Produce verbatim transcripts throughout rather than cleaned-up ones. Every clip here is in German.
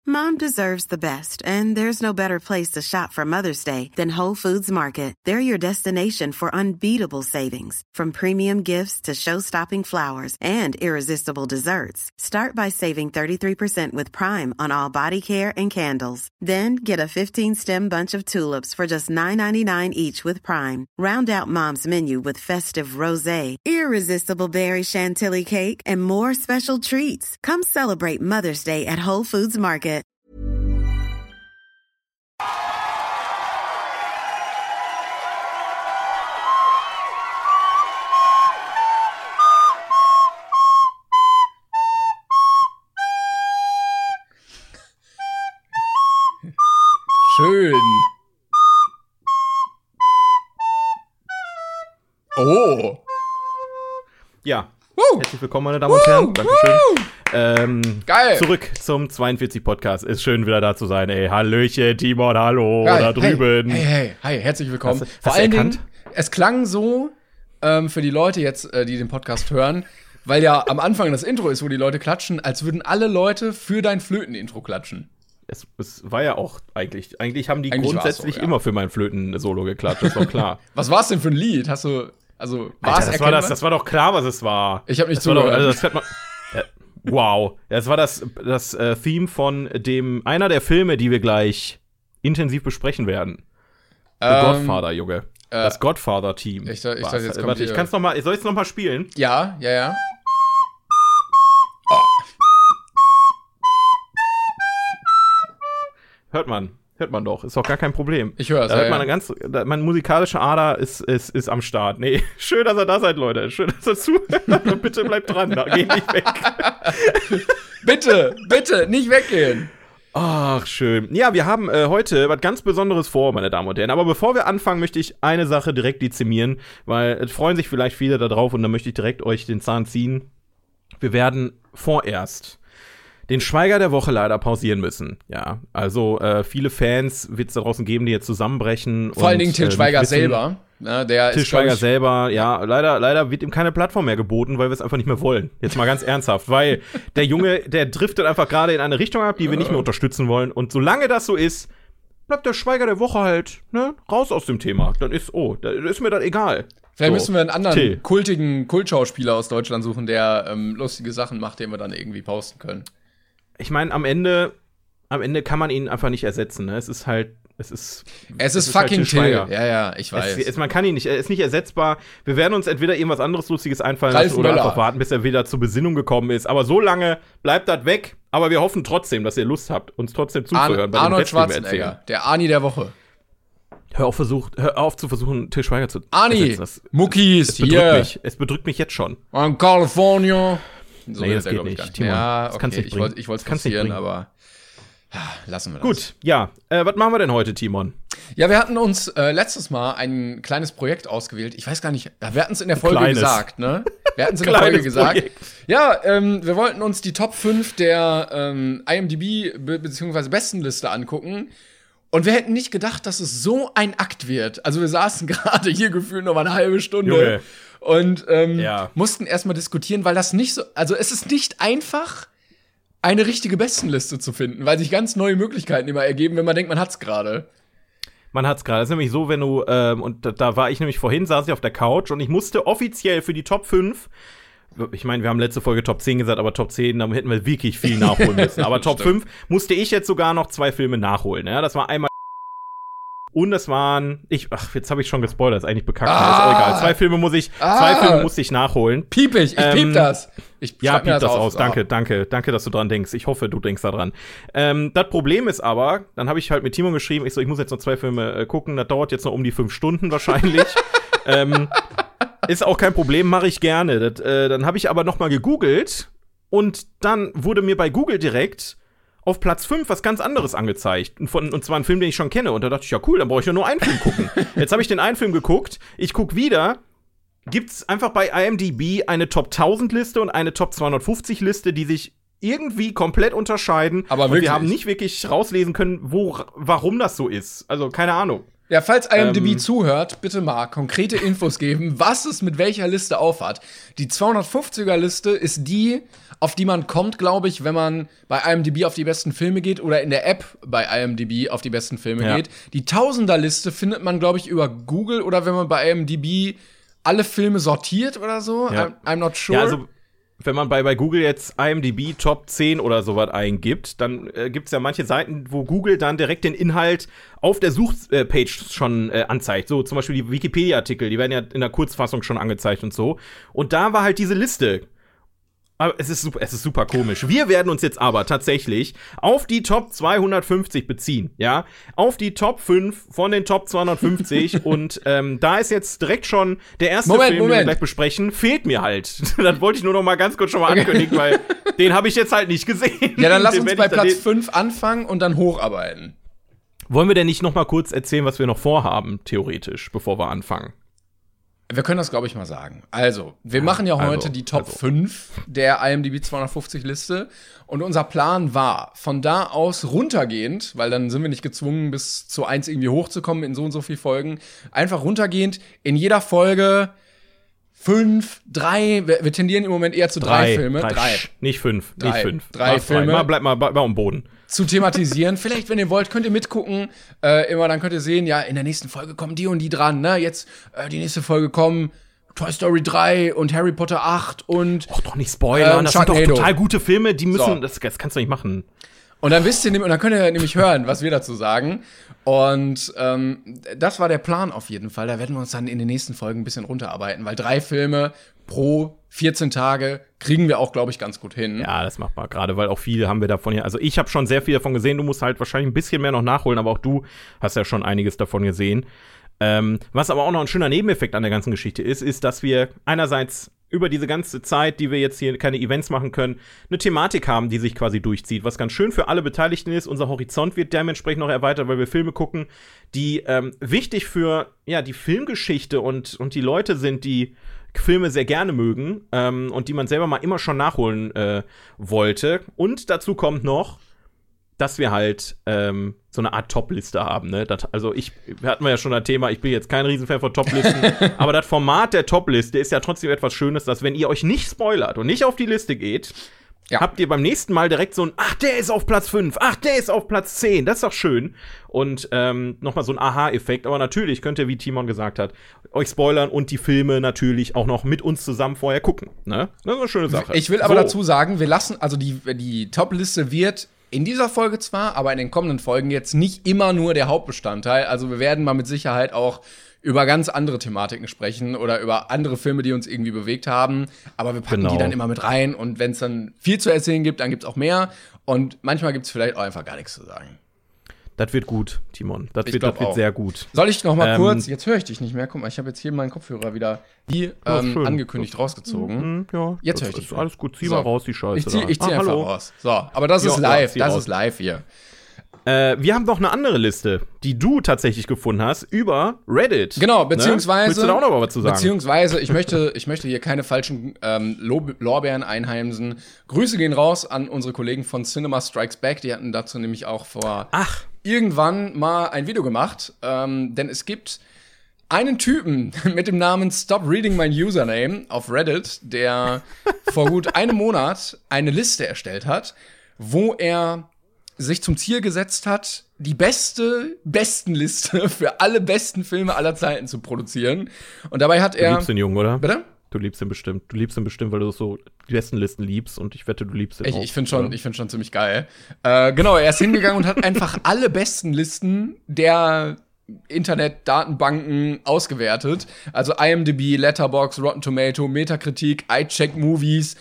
Mom deserves the best, and there's no better place to shop for Mother's Day than Whole Foods Market. They're your destination for unbeatable savings, from premium gifts to show-stopping flowers and irresistible desserts. Start by saving thirty-three percent with Prime on all body care and candles. Then get a fifteen-stem bunch of tulips for just nine ninety-nine each with Prime. Round out Mom's menu with festive rosé, irresistible berry chantilly cake, and more special treats. Come celebrate Mother's Day at Whole Foods Market. Schön. Oh. Ja. Woo. Herzlich willkommen, meine Damen und Herren. Woo. Dankeschön. Woo. Ähm, Geil. Zurück zum zweiundvierzig Podcast. Ist schön, wieder da zu sein. Ey, Hallöchen, Timon, hallo, Geil. da drüben. Hey, hey, hey, herzlich willkommen. Hast, Vor hast allen du erkannt? Dingen, es klang so ähm, für die Leute jetzt, äh, die den Podcast hören, weil ja am Anfang das Intro ist, wo die Leute klatschen, als würden alle Leute für dein Flöten-Intro klatschen. Es, es war ja auch eigentlich, eigentlich haben die Eigentlich grundsätzlich war's so, ja. immer für mein Flöten-Solo geklatscht, das ist doch klar. Was war's denn für ein Lied? Hast du, also, war's Alter, das, war das, das war doch klar, was es war. Ich hab nicht das war doch, zugehört. also das fährt man, äh, wow. Das war das, das äh, Theme von dem, einer der Filme, die wir gleich intensiv besprechen werden. The Ähm, Godfather, Junge. äh, Das Godfather-Team. ich dachte- ich war's. dachte, jetzt kommt Warte, ich hier- kann's noch mal, soll ich's noch mal spielen? Ja, ja, ja. Hört man. Hört man doch. Ist doch gar kein Problem. Ich hör's, Da ja, hört man ja. eine ganz, da, meine musikalische Ader ist, ist, ist am Start. Nee, schön, dass ihr da seid, Leute. Schön, dass ihr zuhört. Und bitte bleibt dran. Da geht nicht weg. Bitte, bitte, nicht weggehen. Ach, schön. Ja, wir haben äh, heute was ganz Besonderes vor, meine Damen und Herren. Aber bevor wir anfangen, möchte ich eine Sache direkt dezimieren, weil es freuen sich vielleicht viele da drauf und dann möchte ich direkt euch den Zahn ziehen. Wir werden vorerst den Schweiger der Woche leider pausieren müssen. Ja, also äh, viele Fans wird es da draußen geben, die jetzt zusammenbrechen. Vor allen und, Dingen Til äh, Schweiger nicht wissen, selber. Ja, der Til ist, glaub Schweiger ich, selber, ja, leider, leider wird ihm keine Plattform mehr geboten, weil wir es einfach nicht mehr wollen. Jetzt mal ganz ernsthaft, weil der Junge, der driftet einfach gerade in eine Richtung ab, die wir nicht mehr unterstützen wollen. Und solange das so ist, bleibt der Schweiger der Woche halt, ne, raus aus dem Thema. Dann ist, oh, da ist mir das egal. Vielleicht So, müssen wir einen anderen Till. kultigen Kultschauspieler aus Deutschland suchen, der ähm, lustige Sachen macht, den wir dann irgendwie posten können. Ich meine, am Ende, am Ende kann man ihn einfach nicht ersetzen, ne? Es ist halt, es ist Es ist halt fucking Til Till. Schweiger. Ja, ja, ich weiß. Es, es, man kann ihn nicht, er ist nicht ersetzbar. Wir werden uns entweder irgendwas anderes Lustiges einfallen Ralf lassen oder Möller. einfach warten, bis er wieder zur Besinnung gekommen ist. Aber so lange bleibt das weg. Aber wir hoffen trotzdem, dass ihr Lust habt, uns trotzdem zuzuhören. Arn bei dem Arnold Rest, den wir Schwarzenegger, erzählen. der Arnie der Woche. Hör auf, versucht, hör auf zu versuchen, Til Schweiger zu Arnie, ersetzen. Das, Muckis, es bedrückt hier, mich. Es bedrückt mich jetzt schon. in California. So Nee, redet das er, geht glaub ich, nicht, gar nicht. Timon. Ja, Das okay, kannst du nicht ich bringen. wollte ich wollte Das kannst du nicht forcieren, bringen. aber ja, lassen wir das. Gut, ja. Äh, was machen wir denn heute, Timon? Ja, wir hatten uns äh, letztes Mal ein kleines Projekt ausgewählt. Ich weiß gar nicht, wir hatten es in der Folge Kleines. gesagt, ne? Wir hatten es in der Kleines Folge gesagt. Projekt. Ja, ähm, wir wollten uns die Top fünf der ähm, I M D B be- beziehungsweise Bestenliste angucken. Und wir hätten nicht gedacht, dass es so ein Akt wird. Also wir saßen gerade hier gefühlt noch mal eine halbe Stunde Junge. und ähm, Ja. mussten erstmal diskutieren, weil das nicht so, also es ist nicht einfach, eine richtige Bestenliste zu finden, weil sich ganz neue Möglichkeiten immer ergeben, wenn man denkt, man hat's gerade. Man hat's gerade. Es ist nämlich so, wenn du, ähm, und da, da war ich nämlich vorhin, saß ich auf der Couch und ich musste offiziell für die Top fünf, ich meine, wir haben letzte Folge Top zehn gesagt, aber Top zehn, da hätten wir wirklich viel nachholen müssen. Aber Top Stimmt. fünf musste ich jetzt sogar noch zwei Filme nachholen. Ja, das war einmal und das waren, ich, ach, jetzt habe ich schon gespoilert, ist eigentlich bekackt, Ah. ist auch egal. Zwei Filme muss ich, Ah. zwei Filme musste ich nachholen. Piep ich, ich Ähm, piep das. Ich Ja, schreib mir piep das auf. aus. Danke, danke, danke, dass du dran denkst. Ich hoffe, du denkst da dran. Ähm, das Problem ist aber, dann habe ich halt mit Timon geschrieben, ich so, ich muss jetzt noch zwei Filme äh, gucken, das dauert jetzt noch um die fünf Stunden wahrscheinlich. ähm, ist auch kein Problem, mache ich gerne. Das, äh, dann habe ich aber noch mal gegoogelt und dann wurde mir bei Google direkt auf Platz fünf was ganz anderes angezeigt. Von, und zwar ein Film, den ich schon kenne. Und da dachte ich, ja cool, dann brauche ich ja nur einen Film gucken. Jetzt habe ich den einen Film geguckt, ich guck wieder, gibt's einfach bei I M D B eine Top tausend Liste und eine Top zweihundertfünfzig Liste, die sich irgendwie komplett unterscheiden. Aber und wirklich? wir haben nicht wirklich rauslesen können, wo, warum das so ist. Also, keine Ahnung. Ja, falls IMDb ähm, zuhört, bitte mal konkrete Infos geben, was es mit welcher Liste aufhat. Die zweihundertfünfziger-Liste ist die, auf die man kommt, glaube ich, wenn man bei IMDb auf die besten Filme geht oder in der App bei IMDb auf die besten Filme ja. geht. Die Tausender-Liste findet man, glaube ich, über Google oder wenn man bei IMDb alle Filme sortiert oder so. Ja. I'm, I'm not sure. Ja, also wenn man bei, bei Google jetzt IMDb Top zehn oder sowas eingibt, dann äh, gibt es ja manche Seiten, wo Google dann direkt den Inhalt auf der Suchpage schon äh, anzeigt. So zum Beispiel die Wikipedia-Artikel, die werden ja in der Kurzfassung schon angezeigt und so. Und da war halt diese Liste. Aber es ist, super, es ist super komisch. Wir werden uns jetzt aber tatsächlich auf die Top zweihundertfünfzig beziehen, ja? Auf die Top fünf von den Top zweihundertfünfzig. Und ähm, da ist jetzt direkt schon der erste Moment, Film, Moment. den wir gleich besprechen, fehlt mir halt. Das wollte ich nur noch mal ganz kurz schon mal ankündigen, weil den habe ich jetzt halt nicht gesehen. Ja, dann lass Den uns werd bei ich dann Platz den- fünf anfangen und dann hocharbeiten. Wollen wir denn nicht noch mal kurz erzählen, was wir noch vorhaben, theoretisch, bevor wir anfangen? Wir können das, glaube ich, mal sagen. Also, wir machen ja heute also, die Top also. fünf der IMDb zweihundertfünfzig-Liste. Und unser Plan war, von da aus runtergehend, weil dann sind wir nicht gezwungen, bis zu eins irgendwie hochzukommen in so und so viel Folgen, einfach runtergehend in jeder Folge fünf, drei, wir, wir tendieren im Moment eher zu drei, Filme. Drei. Drei. Sch- Nicht fünf. Drei. Nicht fünf. Drei Mach Filme. Mal, bleib mal bei, bei am Boden. Zu thematisieren. Vielleicht, wenn ihr wollt, könnt ihr mitgucken. Äh, immer, dann könnt ihr sehen, ja, in der nächsten Folge kommen die und die dran, ne? Jetzt, äh, die nächste Folge kommen Toy Story drei und Harry Potter acht und Och, doch nicht spoilern. Ähm, das sind doch Sharknado. total gute Filme. Die müssen, So. das, das kannst du nicht machen. Und dann wisst ihr, nehm- und dann könnt ihr nämlich hören, was wir dazu sagen. Und ähm, das war der Plan auf jeden Fall. Da werden wir uns dann in den nächsten Folgen ein bisschen runterarbeiten, weil drei Filme pro vierzehn Tage kriegen wir auch, glaube ich, ganz gut hin. Ja, das macht man gerade, weil auch viele haben wir davon ja. Also ich habe schon sehr viel davon gesehen. Du musst halt wahrscheinlich ein bisschen mehr noch nachholen, aber auch du hast ja schon einiges davon gesehen. Ähm, was aber auch noch ein schöner Nebeneffekt an der ganzen Geschichte ist, ist, dass wir einerseits über diese ganze Zeit, die wir jetzt hier keine Events machen können, eine Thematik haben, die sich quasi durchzieht, was ganz schön für alle Beteiligten ist. Unser Horizont wird dementsprechend noch erweitert, weil wir Filme gucken, die ähm, wichtig für ja die Filmgeschichte und, und die Leute sind, die Filme sehr gerne mögen ähm, und die man selber mal immer schon nachholen äh, wollte. Und dazu kommt noch, dass wir halt ähm, so eine Art Top-Liste haben, ne? Das, also ich, wir hatten wir ja schon das Thema, ich bin jetzt kein Riesenfan von Top-Listen, aber das Format der Top-Liste ist ja trotzdem etwas Schönes, dass wenn ihr euch nicht spoilert und nicht auf die Liste geht, Ja. habt ihr beim nächsten Mal direkt so ein, ach, der ist auf Platz fünf, ach, der ist auf Platz zehn, das ist doch schön. Und ähm, nochmal so ein Aha-Effekt, aber natürlich könnt ihr, wie Timon gesagt hat, euch spoilern und die Filme natürlich auch noch mit uns zusammen vorher gucken, ne? Das ist eine schöne Sache. Ich will aber So. dazu sagen, wir lassen, also die, die Top-Liste wird in dieser Folge zwar, aber in den kommenden Folgen jetzt nicht immer nur der Hauptbestandteil. Also wir werden mal mit Sicherheit auch über ganz andere Thematiken sprechen oder über andere Filme, die uns irgendwie bewegt haben. Aber wir packen Genau. die dann immer mit rein. Und wenn es dann viel zu erzählen gibt, dann gibt es auch mehr. Und manchmal gibt es vielleicht auch einfach gar nichts zu sagen. Das wird gut, Timon. Das Ich wird, glaub das wird auch. sehr gut. Soll ich noch mal Ähm, kurz, jetzt höre ich dich nicht mehr, guck mal, ich habe jetzt hier meinen Kopfhörer wieder wie Ja, ähm, schön. angekündigt rausgezogen. Mhm, ja, Jetzt das höre ich dich ist alles gut. Zieh So. mal raus, die Scheiße. Ich zieh, ich zieh da. Ah, einfach hallo. raus. So, aber das Ja, ist ja, live, zieh das raus. ist live hier. Äh, wir haben noch eine andere Liste, die du tatsächlich gefunden hast, über Reddit. Genau, Ne? beziehungsweise. Willst du da auch noch mal was zu sagen? Beziehungsweise, ich möchte, ich möchte hier keine falschen ähm, Lob- Lorbeeren einheimsen. Grüße gehen raus an unsere Kollegen von Cinema Strikes Back. Die hatten dazu nämlich auch vor Ach. irgendwann mal ein Video gemacht. Ähm, denn es gibt einen Typen mit dem Namen Stop Reading My Username auf Reddit, der vor gut einem Monat eine Liste erstellt hat, wo er sich zum Ziel gesetzt hat, die beste Bestenliste für alle besten Filme aller Zeiten zu produzieren. Und dabei hat Du er. liebst den Jungen, oder? Bitte? Du liebst ihn bestimmt. Du liebst ihn bestimmt, weil du so die besten Listen liebst und ich wette, du liebst ihn Ich, auch. ich finde schon, oder? ich finde schon ziemlich geil. Äh, genau, er ist hingegangen und hat einfach alle besten Listen der Internetdatenbanken ausgewertet. Also IMDb, Letterboxd, Rotten Tomato, Metacritic, iCheck Movies,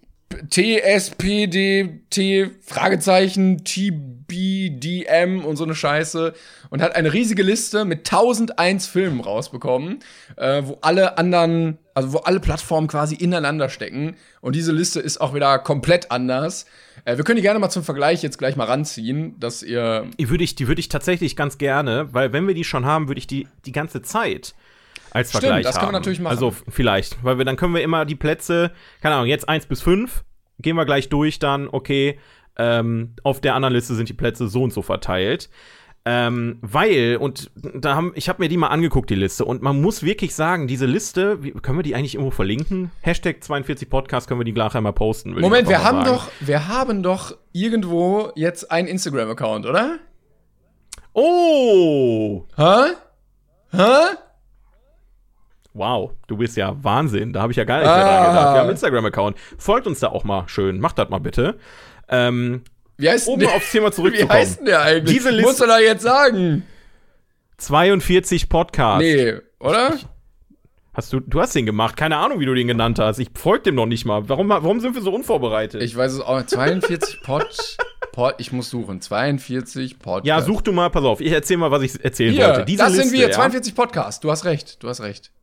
T S P D T, Fragezeichen, T B D M und so eine Scheiße. Und hat eine riesige Liste mit tausendeins Filmen rausbekommen, äh, wo alle anderen, also wo alle Plattformen quasi ineinander stecken. Und diese Liste ist auch wieder komplett anders. Äh, wir können die gerne mal zum Vergleich jetzt gleich mal ranziehen, dass ihr. Die würde ich, die würde ich tatsächlich ganz gerne, weil wenn wir die schon haben, würde ich die die ganze Zeit als Stimmt, Vergleich das haben. kann man natürlich machen. Also f- vielleicht, weil wir dann können wir immer die Plätze, keine Ahnung, jetzt eins bis fünf, gehen wir gleich durch dann, okay, ähm, auf der anderen Liste sind die Plätze so und so verteilt. Ähm, weil, und da haben, ich habe mir die mal angeguckt, die Liste, und man muss wirklich sagen, diese Liste, wie, können wir die eigentlich irgendwo verlinken? Hashtag zweiundvierzig Podcast können wir die gleich einmal posten. Moment, wir haben sagen. doch, wir haben doch irgendwo jetzt einen Instagram-Account, oder? Oh! Hä? Hä? Wow, du bist ja Wahnsinn, da habe ich ja gar nicht mehr ah. dran gedacht. Wir haben einen Instagram-Account. Folgt uns da auch mal schön, macht das mal bitte. Ähm, Wie heißt um der? aufs Thema zurückzukommen. Wie heißt denn der eigentlich? Diese Liste, musst du da jetzt sagen? zweiundvierzig Podcast. Nee, oder? Hast du, du hast den gemacht. Keine Ahnung, wie du den genannt hast. Ich folge dem noch nicht mal. Warum, warum sind wir so unvorbereitet? Ich weiß es auch. zweiundvierzig Pod, Pod. Ich muss suchen. zweiundvierzig Podcast. Ja, such du mal. Pass auf. Ich erzähl mal, was ich erzählen Hier, wollte. Diese das Liste, sind wir. Ja? zweiundvierzig Podcast. Du hast recht. Du hast recht.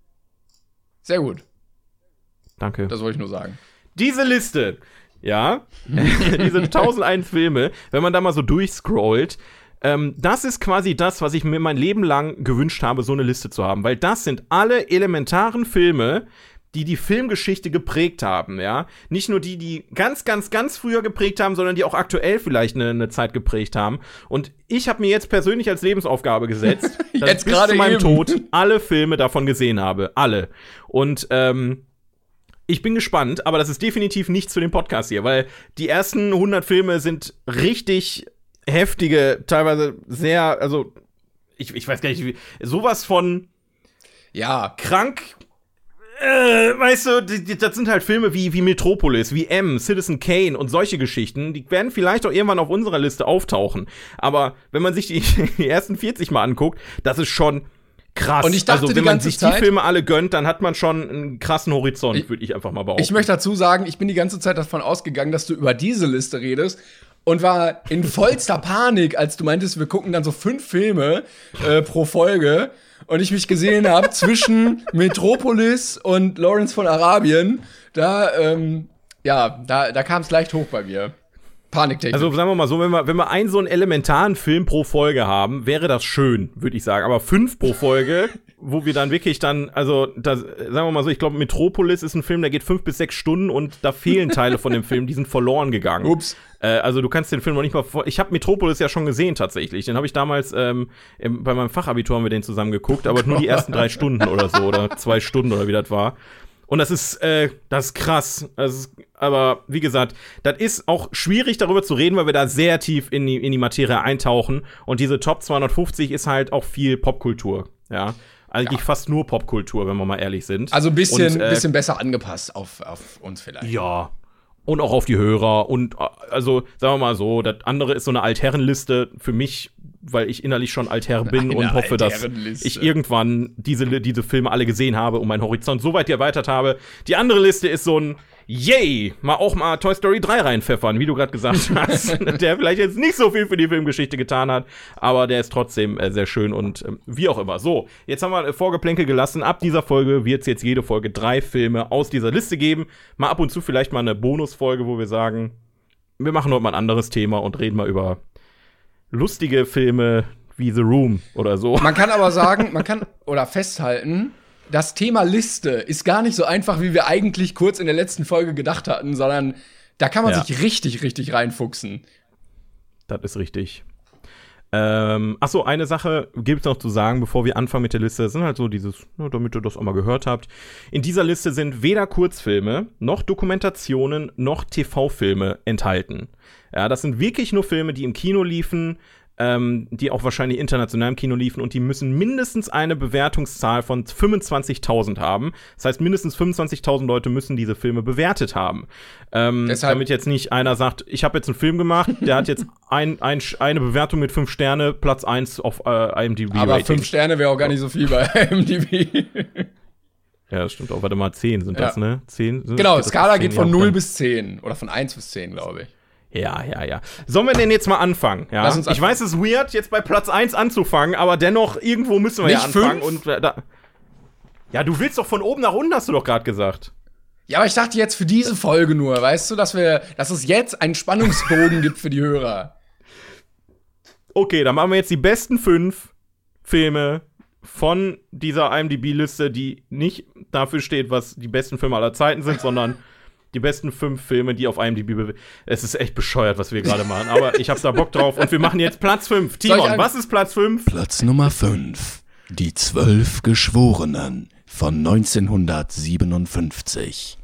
Sehr gut. Danke. Das wollte ich nur sagen. Diese Liste, ja, diese tausendeins Filme, wenn man da mal so durchscrollt, ähm, das ist quasi das, was ich mir mein Leben lang gewünscht habe, so eine Liste zu haben. Weil das sind alle elementaren Filme, die die Filmgeschichte geprägt haben, ja. Nicht nur die, die ganz, ganz, ganz früher geprägt haben, sondern die auch aktuell vielleicht eine, eine Zeit geprägt haben. Und ich habe mir jetzt persönlich als Lebensaufgabe gesetzt, dass jetzt ich bis zu meinem eben. Tod alle Filme davon gesehen habe. Alle. Und, ähm, ich bin gespannt, aber das ist definitiv nicht zu dem Podcast hier, weil die ersten hundert Filme sind richtig heftige, teilweise sehr, also, ich, ich weiß gar nicht, wie, sowas von ja krank. Äh, weißt du, die, die, das sind halt Filme wie, wie Metropolis, wie M, Citizen Kane und solche Geschichten. Die werden vielleicht auch irgendwann auf unserer Liste auftauchen. Aber wenn man sich die, die ersten vierzig mal anguckt, das ist schon krass. Und ich dachte, also, wenn die man ganze sich Zeit, die Filme alle gönnt, dann hat man schon einen krassen Horizont, würde ich einfach mal behaupten. Ich möchte dazu sagen, ich bin die ganze Zeit davon ausgegangen, dass du über diese Liste redest. Und war in vollster Panik, als du meintest, wir gucken dann so fünf Filme äh, pro Folge. Und ich mich gesehen habe zwischen Metropolis und Lawrence von Arabien. Da, ähm, ja, da, da kam es leicht hoch bei mir. Paniktechnik. Also sagen wir mal so, wenn wir, wenn wir einen so einen elementaren Film pro Folge haben, wäre das schön, würde ich sagen. Aber fünf pro Folge, wo wir dann wirklich dann, also das, sagen wir mal so, ich glaube Metropolis ist ein Film, der geht fünf bis sechs Stunden und da fehlen Teile von dem Film, die sind verloren gegangen. Ups. Äh, also du kannst den Film noch nicht mal vor. Ich habe Metropolis ja schon gesehen tatsächlich. Den habe ich damals ähm, im, bei meinem Fachabitur haben wir den zusammen geguckt, aber nur die ersten drei Stunden oder so oder zwei Stunden oder wie das war. Und das ist, äh, das ist krass. Das ist, aber wie gesagt, das ist auch schwierig darüber zu reden, weil wir da sehr tief in die, in die Materie eintauchen. Und diese Top zweihundertfünfzig ist halt auch viel Popkultur, ja. Eigentlich ja. fast nur Popkultur, wenn wir mal ehrlich sind. Also ein bisschen, und, äh, bisschen besser angepasst auf, auf uns vielleicht. Ja. Und auch auf die Hörer. Und also, sagen wir mal so, das andere ist so eine Altherrenliste für mich, weil ich innerlich schon Altherr bin und hoffe, dass ich irgendwann diese, diese Filme alle gesehen habe und meinen Horizont so weit erweitert habe. Die andere Liste ist so ein Yay, mal auch mal Toy Story drei reinpfeffern, wie du gerade gesagt hast. Der vielleicht jetzt nicht so viel für die Filmgeschichte getan hat, aber der ist trotzdem äh, sehr schön und äh, wie auch immer. So, jetzt haben wir äh, Vorgeplänkel gelassen. Ab dieser Folge wird es jetzt jede Folge drei Filme aus dieser Liste geben. Mal ab und zu vielleicht mal eine Bonusfolge, wo wir sagen, wir machen heute mal ein anderes Thema und reden mal über lustige Filme wie The Room oder so. Man kann aber sagen, man kann oder festhalten, das Thema Liste ist gar nicht so einfach, wie wir eigentlich kurz in der letzten Folge gedacht hatten, sondern da kann man ja. sich richtig, richtig reinfuchsen. Das ist richtig. Ähm, ach so, eine Sache gibt es noch zu sagen, bevor wir anfangen mit der Liste. Das sind halt so dieses, ne, damit ihr das auch mal gehört habt. In dieser Liste sind weder Kurzfilme, noch Dokumentationen, noch T V-Filme enthalten. Ja, das sind wirklich nur Filme, die im Kino liefen, ähm, die auch wahrscheinlich international im Kino liefen und die müssen mindestens eine Bewertungszahl von fünfundzwanzigtausend haben. Das heißt, mindestens fünfundzwanzigtausend Leute müssen diese Filme bewertet haben. Ähm, damit jetzt nicht einer sagt, ich habe jetzt einen Film gemacht, der hat jetzt ein, ein, eine Bewertung mit fünf Sterne, Platz eins auf äh, I M D B. Aber fünf Sterne wäre auch gar nicht so viel bei I M D B. Ja, das stimmt auch. Warte mal, zehn sind ja. das, ne? zehn, genau, geht Skala geht von null bis zehn. Oder von eins bis zehn, glaube ich. Ja, ja, ja. Sollen wir denn jetzt mal anfangen? Ja? Lass uns anfangen. Ich weiß, es ist weird, jetzt bei Platz eins anzufangen, aber dennoch, irgendwo müssen wir Nicht ja anfangen. fünf? Und, äh, da ja, du willst doch von oben nach unten, hast du doch gerade gesagt. Ja, aber ich dachte jetzt für diese Folge nur, weißt du, dass wir, dass es jetzt einen Spannungsbogen gibt für die Hörer. Okay, dann machen wir jetzt die besten fünf Filme von dieser I M D B-Liste, die nicht dafür steht, was die besten Filme aller Zeiten sind, sondern Die besten fünf Filme, die auf I M D B be- Es ist echt bescheuert, was wir gerade machen. Aber ich habe da Bock drauf. Und wir machen jetzt Platz fünf. Timon, was ist Platz fünf? Platz Nummer fünf. Die Zwölf Geschworenen von neunzehnhundertsiebenundfünfzig.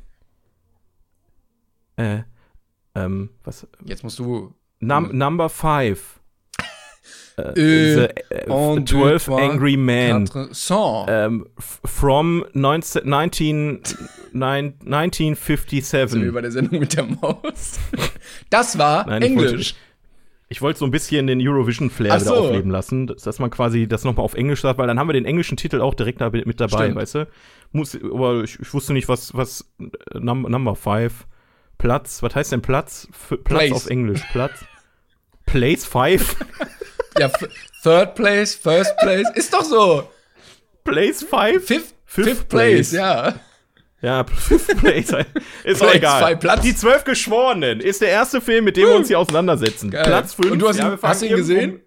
Äh, ähm, was? Jetzt musst du. Num- number five. Äh, the, uh, twelve Angry Men. Song. Ähm, f- from nineteen, nineteen fifty-seven. Sind wir bei der Sendung mit der Maus? Das war Nein, ich Englisch. Wollte, ich wollte so ein bisschen den Eurovision-Flair Ach so. wieder aufleben lassen, dass, dass man quasi das nochmal auf Englisch sagt, weil dann haben wir den englischen Titel auch direkt da mit dabei, Stimmt. weißt du? Muss, aber ich, ich wusste nicht, was, was num, Number five, Platz, was heißt denn Platz? F- Platz Place. auf Englisch, Platz. Place five? Ja, f- Third Place, First Place, ist doch so. Place five? Fifth, Fifth fifth Place, Place. ja. Ja, Fifth Place. Ist auch Place, egal. zwei Platz. Die Zwölf Geschworenen ist der erste Film, mit dem wir uns hier auseinandersetzen. Geil. Platz fünf. Und du hast ihn- ja, wir fangen hast ihn irgendwo- gesehen?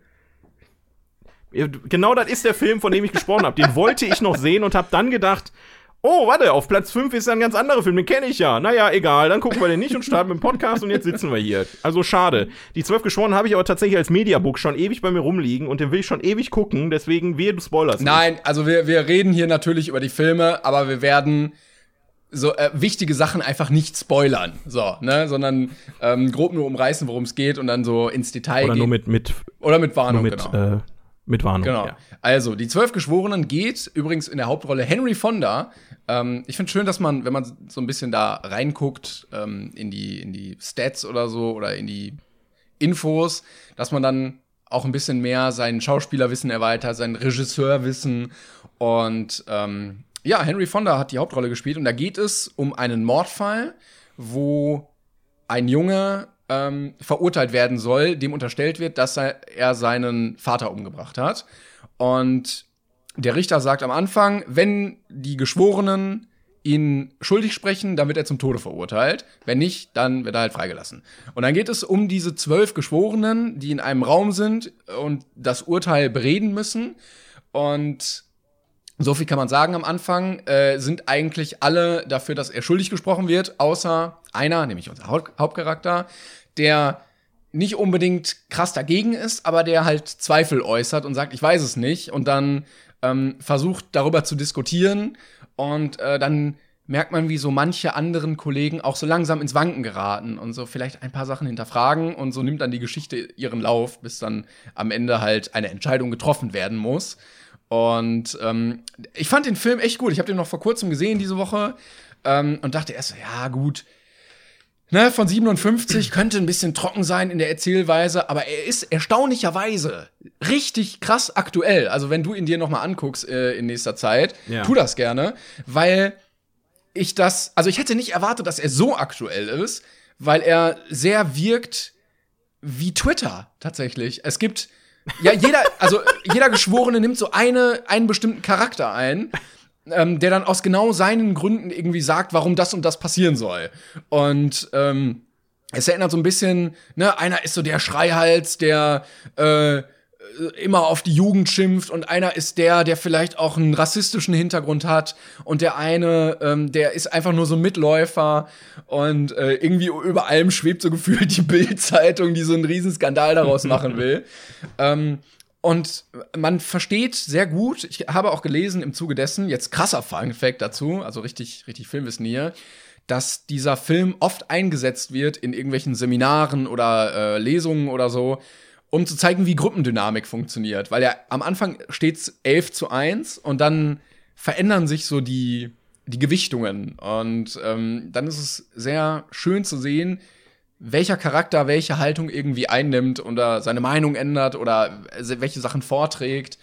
Ja, genau, das ist der Film, von dem ich gesprochen habe. Den wollte ich noch sehen und habe dann gedacht, oh, warte, auf Platz fünf ist ja ein ganz anderer Film, den kenne ich ja. Naja, egal, dann gucken wir den nicht und starten mit dem Podcast und jetzt sitzen wir hier. Also schade. Die Zwölf Geschworenen habe ich aber tatsächlich als Mediabook schon ewig bei mir rumliegen und den will ich schon ewig gucken, deswegen wehe, du spoilerst nicht. Nein, also wir, wir reden hier natürlich über die Filme, aber wir werden so äh, wichtige Sachen einfach nicht spoilern, so, ne, sondern ähm, grob nur umreißen, worum es geht und dann so ins Detail Oder gehen. nur mit, mit, Oder mit Warnung, nur mit, genau. äh, mit Warnung. Genau. Ja. Also, die Zwölf Geschworenen geht übrigens in der Hauptrolle Henry Fonda. Ähm, ich finde schön, dass man, wenn man so ein bisschen da reinguckt, ähm, in die, in die Stats oder so oder in die Infos, dass man dann auch ein bisschen mehr sein Schauspielerwissen erweitert, sein Regisseurwissen. Und ähm, ja, Henry Fonda hat die Hauptrolle gespielt. Und da geht es um einen Mordfall, wo ein Junge ähm, verurteilt werden soll, dem unterstellt wird, dass er, er seinen Vater umgebracht hat. Und der Richter sagt am Anfang, wenn die Geschworenen ihn schuldig sprechen, dann wird er zum Tode verurteilt. Wenn nicht, dann wird er halt freigelassen. Und dann geht es um diese zwölf Geschworenen, die in einem Raum sind und das Urteil bereden müssen. Und so viel kann man sagen am Anfang, äh, sind eigentlich alle dafür, dass er schuldig gesprochen wird, außer einer, nämlich unser Haupt- Hauptcharakter, der nicht unbedingt krass dagegen ist, aber der halt Zweifel äußert und sagt, ich weiß es nicht, und dann ähm, versucht darüber zu diskutieren, und äh, dann merkt man, wie so manche anderen Kollegen auch so langsam ins Wanken geraten und so vielleicht ein paar Sachen hinterfragen, und so nimmt dann die Geschichte ihren Lauf, bis dann am Ende halt eine Entscheidung getroffen werden muss. Und ähm, ich fand den Film echt gut. Ich habe den noch vor kurzem gesehen diese Woche ähm, und dachte erst so, ja gut, ne, von siebenundfünfzig könnte ein bisschen trocken sein in der Erzählweise, aber er ist erstaunlicherweise richtig krass aktuell. Also wenn du ihn dir noch mal anguckst äh, in nächster Zeit, Ja. tu das gerne, weil ich das, also ich hätte nicht erwartet, dass er so aktuell ist, weil er sehr wirkt wie Twitter tatsächlich. Es gibt ja jeder, also jeder Geschworene nimmt so eine einen bestimmten Charakter ein, ähm, der dann aus genau seinen Gründen irgendwie sagt, warum das und das passieren soll. Und ähm, es erinnert so ein bisschen, ne, einer ist so der Schreihals, der äh, immer auf die Jugend schimpft, und einer ist der, der vielleicht auch einen rassistischen Hintergrund hat, und der eine, ähm, der ist einfach nur so ein Mitläufer, und äh, irgendwie über allem schwebt so gefühlt die Bild-Zeitung, die so einen riesen Skandal daraus machen will. ähm, und man versteht sehr gut, ich habe auch gelesen im Zuge dessen, jetzt krasser Fun-Fact dazu, also richtig, richtig Filmwissen hier, dass dieser Film oft eingesetzt wird in irgendwelchen Seminaren oder äh, Lesungen oder so, um zu zeigen, wie Gruppendynamik funktioniert. Weil ja am Anfang steht's elf zu eins und dann verändern sich so die, die Gewichtungen. Und ähm, dann ist es sehr schön zu sehen, welcher Charakter welche Haltung irgendwie einnimmt oder seine Meinung ändert oder welche Sachen vorträgt.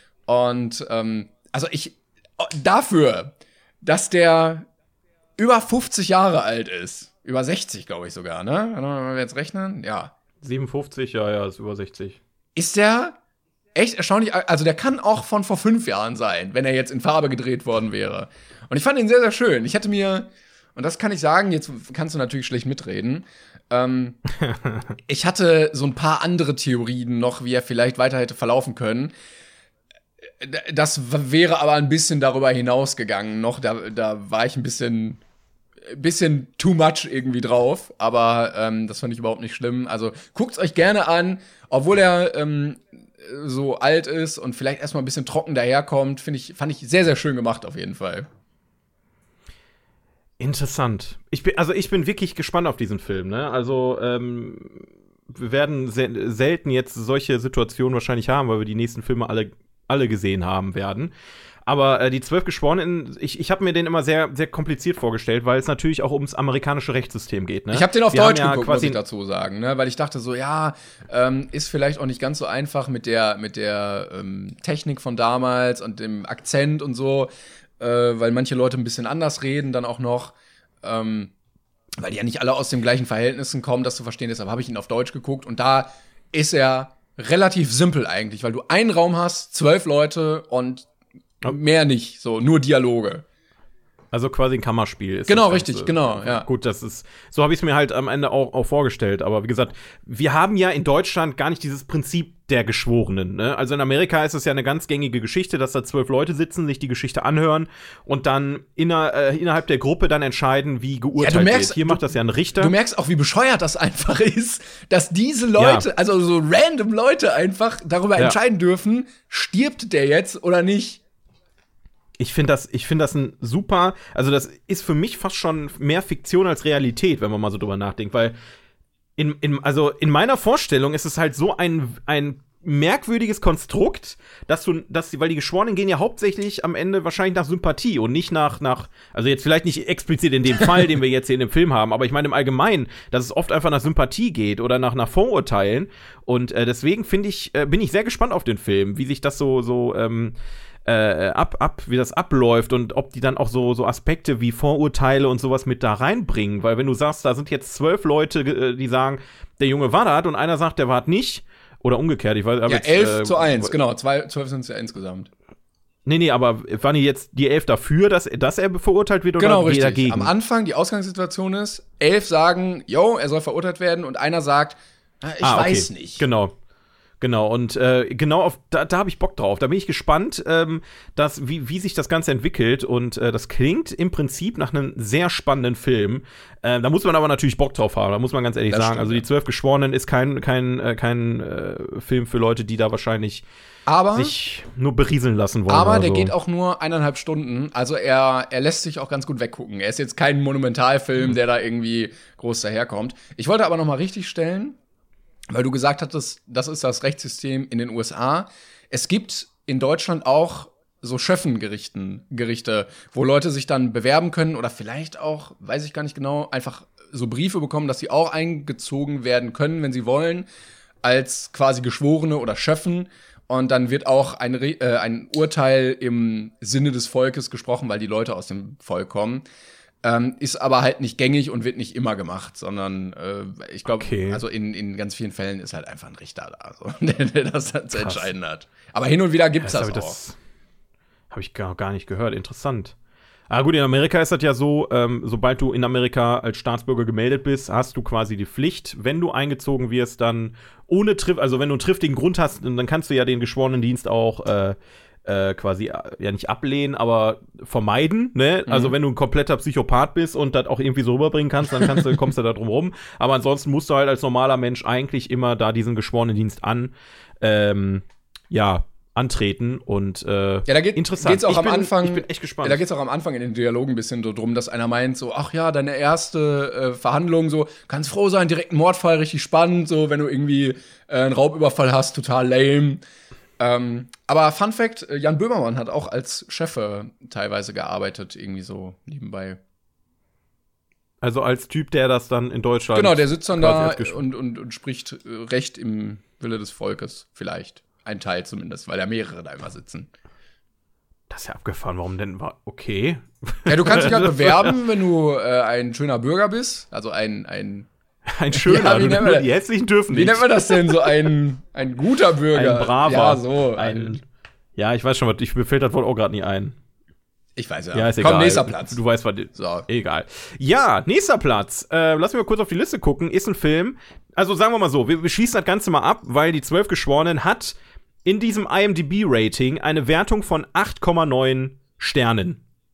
Und ähm, also ich dafür, dass der über fünfzig Jahre alt ist, über sechzig, glaube ich sogar, ne? Wenn wir jetzt rechnen, ja. siebenundfünfzig, ja, ja, ist über sechzig. Ist der echt erstaunlich, also der kann auch von vor fünf Jahren sein, wenn er jetzt in Farbe gedreht worden wäre. Und ich fand ihn sehr, sehr schön. Ich hätte mir, und das kann ich sagen, jetzt kannst du natürlich schlecht mitreden, ähm, ich hatte so ein paar andere Theorien noch, wie er vielleicht weiter hätte verlaufen können. Das wäre aber ein bisschen darüber hinausgegangen noch, da, da war ich ein bisschen ein bisschen too much irgendwie drauf, aber ähm, das fand ich überhaupt nicht schlimm. Also guckt's euch gerne an, obwohl er ähm, so alt ist und vielleicht erstmal ein bisschen trocken daherkommt, finde ich, fand ich sehr, sehr schön gemacht auf jeden Fall. Interessant. Ich bin, also ich bin wirklich gespannt auf diesen Film, ne? Also, ähm, wir werden se- selten jetzt solche Situationen wahrscheinlich haben, weil wir die nächsten Filme alle, alle gesehen haben werden. Aber äh, die zwölf Geschworenen, ich, ich habe mir den immer sehr, sehr kompliziert vorgestellt, weil es natürlich auch ums amerikanische Rechtssystem geht, ne? Ich habe den auf wir Deutsch ja geguckt, muss quasi ich dazu sagen, ne? Weil ich dachte so, ja, ähm, ist vielleicht auch nicht ganz so einfach mit der, mit der ähm, Technik von damals und dem Akzent und so. Äh, weil manche Leute ein bisschen anders reden dann auch noch, ähm, weil die ja nicht alle aus den gleichen Verhältnissen kommen, das zu verstehen. Deshalb habe ich ihn auf Deutsch geguckt und da ist er relativ simpel eigentlich, weil du einen Raum hast, zwölf Leute und oh. mehr nicht, so nur Dialoge. Also quasi ein Kammerspiel ist Genau, das richtig, Ganze. genau, ja. Gut, das ist, so habe ich es mir halt am Ende auch, auch vorgestellt. Aber wie gesagt, wir haben ja in Deutschland gar nicht dieses Prinzip der Geschworenen, ne? Also in Amerika ist es ja eine ganz gängige Geschichte, dass da zwölf Leute sitzen, sich die Geschichte anhören und dann inner, äh, innerhalb der Gruppe dann entscheiden, wie geurteilt Ja, du merkst, wird. Hier du, macht das ja ein Richter. Du merkst auch, wie bescheuert das einfach ist, dass diese Leute, Ja. also so random Leute einfach darüber Ja. entscheiden dürfen, stirbt der jetzt oder nicht. Ich finde das, ich finde das ein super, also das ist für mich fast schon mehr Fiktion als Realität, wenn man mal so drüber nachdenkt, weil in, in, also in meiner Vorstellung ist es halt so ein, ein merkwürdiges Konstrukt, dass du, dass die, weil die Geschworenen gehen ja hauptsächlich am Ende wahrscheinlich nach Sympathie und nicht nach, nach, also jetzt vielleicht nicht explizit in dem Fall, den wir jetzt hier in dem Film haben, aber ich meine im Allgemeinen, dass es oft einfach nach Sympathie geht oder nach, nach Vorurteilen und äh, deswegen finde ich, äh, bin ich sehr gespannt auf den Film, wie sich das so, so, ähm, Äh, ab, ab, wie das abläuft und ob die dann auch so, so Aspekte wie Vorurteile und sowas mit da reinbringen. Weil wenn du sagst, da sind jetzt zwölf Leute, die sagen, der Junge war das und einer sagt, der war nicht, oder umgekehrt, ich weiß aber Ja, jetzt, elf äh, zu eins, genau, zwei, zwölf sind es ja insgesamt. Nee, nee, aber waren die jetzt die elf dafür, dass, dass er verurteilt wird oder Genau, die richtig. dagegen? Am Anfang, die Ausgangssituation ist, elf sagen, yo, er soll verurteilt werden und einer sagt, na, ich ah, okay. weiß nicht. Genau. Genau, und äh, genau auf, da, da habe ich Bock drauf. Da bin ich gespannt, ähm, dass, wie, wie sich das Ganze entwickelt. Und äh, das klingt im Prinzip nach einem sehr spannenden Film. Äh, da muss man aber natürlich Bock drauf haben, da muss man ganz ehrlich Das sagen. stimmt, also die zwölf Geschworenen ist kein, kein, äh, kein äh, Film für Leute, die da wahrscheinlich Aber, sich nur berieseln lassen wollen. aber oder der so. geht auch nur eineinhalb Stunden. Also er, er lässt sich auch ganz gut weggucken. Er ist jetzt kein Monumentalfilm, der da irgendwie groß daherkommt. Ich wollte aber noch mal richtig stellen, weil du gesagt hattest, das ist das Rechtssystem in den U S A. Es gibt in Deutschland auch so Schöffengerichten, Gerichte, wo Leute sich dann bewerben können oder vielleicht auch, weiß ich gar nicht genau, einfach so Briefe bekommen, dass sie auch eingezogen werden können, wenn sie wollen, als quasi Geschworene oder Schöffen. Und dann wird auch ein, Re- äh, ein Urteil im Sinne des Volkes gesprochen, weil die Leute aus dem Volk kommen. Ähm, ist aber halt nicht gängig und wird nicht immer gemacht, sondern äh, ich glaube, Okay. also in, in ganz vielen Fällen ist halt einfach ein Richter da, so, der, der das dann zu entscheiden hat. Aber hin und wieder gibt's Ja, das, das auch. Das habe ich gar, gar nicht gehört. Interessant. Ah, gut, in Amerika ist das ja so, ähm, sobald du in Amerika als Staatsbürger gemeldet bist, hast du quasi die Pflicht, wenn du eingezogen wirst, dann ohne Triff, also wenn du einen triftigen Grund hast, dann kannst du ja den Geschworenendienst auch äh, äh, quasi äh, ja nicht ablehnen, aber vermeiden, ne? Mhm. Also wenn du ein kompletter Psychopath bist und das auch irgendwie so rüberbringen kannst, dann kannst du, kommst du da drum rum. Aber ansonsten musst du halt als normaler Mensch eigentlich immer da diesen Geschworenendienst an, ähm, ja, antreten und äh, Ja, da geht, interessant. geht's auch ich am bin, Anfang. Ich bin echt gespannt. Ja, da geht's auch am Anfang in den Dialogen ein bisschen so drum, dass einer meint, so, ach ja, deine erste äh, Verhandlung, so, kannst froh sein, direkt ein Mordfall, richtig spannend, so, wenn du irgendwie äh, einen Raubüberfall hast, total lame. Ähm, aber Fun Fact, äh, Jan Böhmermann hat auch als Chef äh, teilweise gearbeitet, irgendwie so nebenbei. Also als Typ, der das dann in Deutschland Genau, der sitzt dann quasi da als Gesch- und, und, und spricht äh, Recht im Wille des Volkes, vielleicht. Ein Teil zumindest, weil da mehrere da immer sitzen. Das ist ja abgefahren, warum denn war okay. Ja, du kannst dich halt bewerben, wenn du äh, ein schöner Bürger bist, also ein, ein Ein schöner, Ja, wie du- nennt man nur das? die hässlichen dürfen Wie nicht. nennt man das denn? So ein, ein guter Bürger. Ein braver. Ja, so. Ein, ja, ich weiß schon, was, ich, mir fällt das Wort auch gerade nie ein. Ich weiß ja. Ja, ist Komm, egal. nächster Platz. Du weißt, was. So. Egal. Ja, nächster Platz. Äh, lass mich mal kurz auf die Liste gucken. Ist ein Film. Also sagen wir mal so, wir, wir schließen das Ganze mal ab, weil die zwölf Geschworenen hat in diesem I M D B-Rating eine Wertung von acht Komma neun Sternen.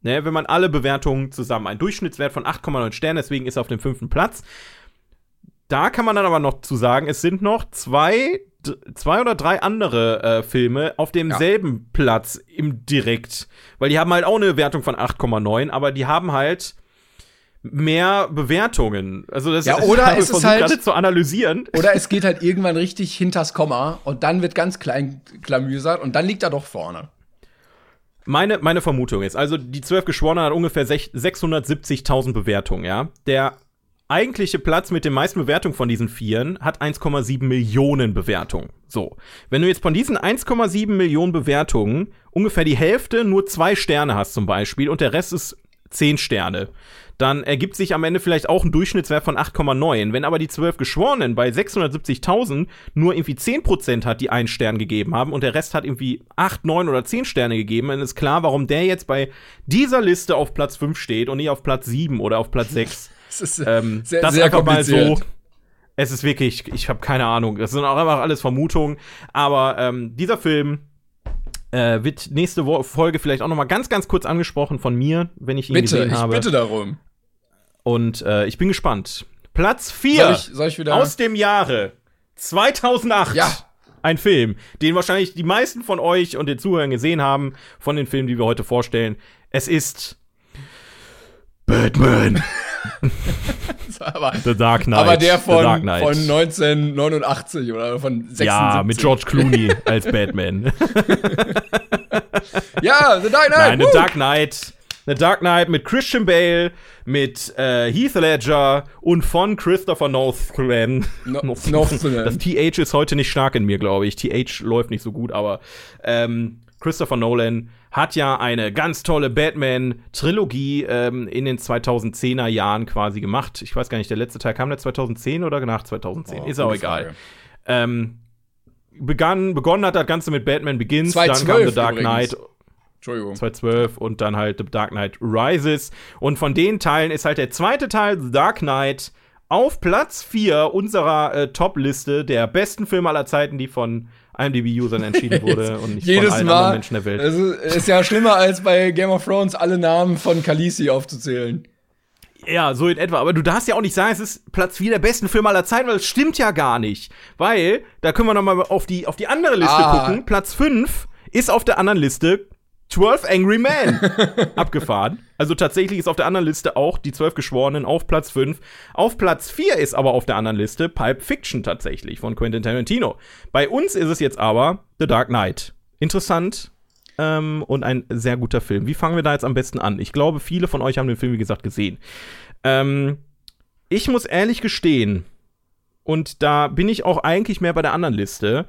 ne, wenn man alle Bewertungen zusammen, ein Durchschnittswert von acht Komma neun Sternen, deswegen ist er auf dem fünften Platz. Da kann man dann aber noch zu sagen, es sind noch zwei, d- zwei oder drei andere äh, Filme auf demselben ja. Platz im Direkt. Weil die haben halt auch eine Wertung von acht Komma neun, aber die haben halt mehr Bewertungen. Also das ja, ist, oder ich es ist halt gerade zu analysieren. Oder es geht halt irgendwann richtig hinters Komma und dann wird ganz klein klamüsert und dann liegt er doch vorne. Meine, meine Vermutung ist, also die zwölf Geschworenen hat ungefähr sechshundertsiebzigtausend Bewertungen, ja. Der eigentliche Platz mit den meisten Bewertungen von diesen Vieren hat eins Komma sieben Millionen Bewertungen. So, wenn du jetzt von diesen eins Komma sieben Millionen Bewertungen ungefähr die Hälfte nur zwei Sterne hast zum Beispiel und der Rest ist zehn Sterne, dann ergibt sich am Ende vielleicht auch ein Durchschnittswert von acht Komma neun. Wenn aber die zwölf Geschworenen bei sechshundertsiebzigtausend nur irgendwie zehn Prozent hat, die einen Stern gegeben haben und der Rest hat irgendwie acht, neun oder zehn Sterne gegeben, dann ist klar, warum der jetzt bei dieser Liste auf Platz fünf steht und nicht auf Platz sieben oder auf Platz sechs. Das ist ähm, sehr, das sehr einfach mal kompliziert. so. Es ist wirklich, ich habe keine Ahnung. Das sind auch einfach alles Vermutungen. Aber ähm, dieser Film äh, wird nächste Wo- Folge vielleicht auch noch mal ganz, ganz kurz angesprochen von mir, wenn ich ihn bitte, gesehen ich habe. Bitte darum. Und äh, ich bin gespannt. Platz vier soll ich, soll ich wieder aus dem Jahre zweitausendacht. Ja. Ein Film, den wahrscheinlich die meisten von euch und den Zuhörern gesehen haben, von den Filmen, die wir heute vorstellen. Es ist Batman. aber, The Dark Knight. aber der von, The Dark Knight. von neunzehnhundertneunundachtzig oder von sechsundsiebzig. Ja, mit George Clooney als Batman. Ja, The Dark Knight. Nein, The Dark Knight. The Dark Knight mit Christian Bale, mit äh, Heath Ledger und von Christopher Nolan. No, Nolan. Das T H ist heute nicht stark in mir, glaube ich. T H läuft nicht so gut, aber ähm, Christopher Nolan hat ja eine ganz tolle Batman-Trilogie ähm, in den zweitausendzehner Jahren quasi gemacht. Ich weiß gar nicht, der letzte Teil kam der zweitausendzehn oder nach zweitausendzehn? Oh, ist auch egal. Ähm, begann, begonnen hat das Ganze mit Batman Begins, dann kam The Dark Knight. Entschuldigung. zweitausendzwölf und dann halt The Dark Knight Rises. Und von den Teilen ist halt der zweite Teil, The Dark Knight, auf Platz vier unserer äh, Top-Liste der besten Filme aller Zeiten, die von I M D B-Usern entschieden wurde und nicht Jedes von allen Mal, anderen Menschen der Welt. Es ist, ist ja schlimmer, als bei Game of Thrones alle Namen von Khaleesi aufzuzählen. Ja, so in etwa. Aber du darfst ja auch nicht sagen, es ist Platz vier der besten Filme aller Zeiten, weil das stimmt ja gar nicht. Weil, da können wir noch mal auf die, auf die andere Liste ah. gucken. Platz fünf ist auf der anderen Liste zwölf Angry Men abgefahren. Also tatsächlich ist auf der anderen Liste auch die zwölf Geschworenen auf Platz fünf. Auf Platz vier ist aber auf der anderen Liste Pulp Fiction tatsächlich von Quentin Tarantino. Bei uns ist es jetzt aber The Dark Knight. Interessant ähm, und ein sehr guter Film. Wie fangen wir da jetzt am besten an? Ich glaube, viele von euch haben den Film, wie gesagt, gesehen. Ähm, ich muss ehrlich gestehen, und da bin ich auch eigentlich mehr bei der anderen Liste,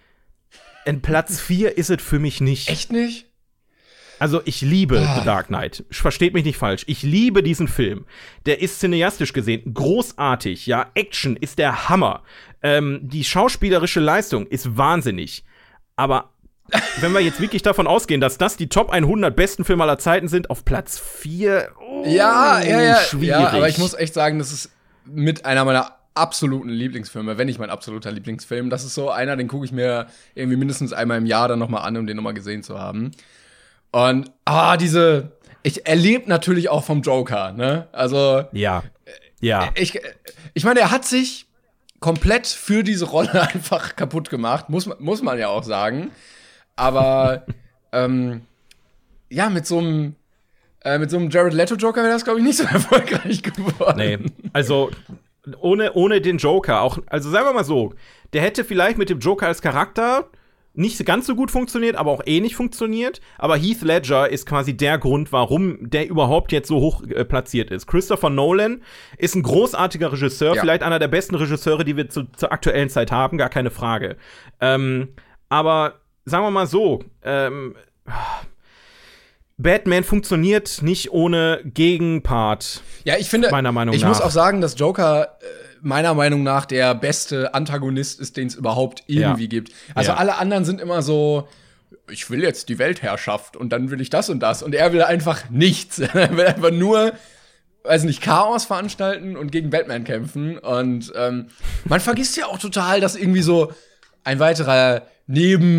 in Platz vier ist es für mich nicht. Echt nicht? Also, ich liebe ah. The Dark Knight. Versteht mich nicht falsch. Ich liebe diesen Film. Der ist cineastisch gesehen großartig. Ja, Action ist der Hammer. Ähm, die schauspielerische Leistung ist wahnsinnig. Aber wenn wir jetzt wirklich davon ausgehen, dass das die Top hundert besten Filme aller Zeiten sind, auf Platz vier, oh, ja, ja, ja, schwierig. Ja, aber ich muss echt sagen, das ist mit einer meiner absoluten Lieblingsfilme, wenn nicht mein absoluter Lieblingsfilm. Das ist so einer, den gucke ich mir irgendwie mindestens einmal im Jahr dann noch mal an, um den noch mal gesehen zu haben. Und, ah, diese, ich erlebe natürlich auch vom Joker, ne? Also, ja, ja. Ich, ich meine, er hat sich komplett für diese Rolle einfach kaputt gemacht, muss, muss man ja auch sagen. Aber, ähm, ja, mit so einem, äh, mit so einem Jared Leto Joker wäre das, glaube ich, nicht so erfolgreich geworden. Nee, also, ohne, ohne den Joker, auch, also sagen wir mal so, der hätte vielleicht mit dem Joker als Charakter nicht ganz so gut funktioniert, aber auch eh nicht funktioniert. Aber Heath Ledger ist quasi der Grund, warum der überhaupt jetzt so hoch äh, platziert ist. Christopher Nolan ist ein großartiger Regisseur, ja. Vielleicht einer der besten Regisseure, die wir zu, zur aktuellen Zeit haben, gar keine Frage. Ähm, aber sagen wir mal so, ähm, Batman funktioniert nicht ohne Gegenpart. Ja, ich finde, meiner Meinung ich nach. muss auch sagen, dass Joker äh, meiner Meinung nach der beste Antagonist ist, den es überhaupt irgendwie ja. gibt. Also ja. alle anderen sind immer so, ich will jetzt die Weltherrschaft und dann will ich das und das. Und er will einfach nichts. Er will einfach nur, weiß nicht, Chaos veranstalten und gegen Batman kämpfen. Und ähm, man vergisst ja auch total, dass irgendwie so ein weiterer Neben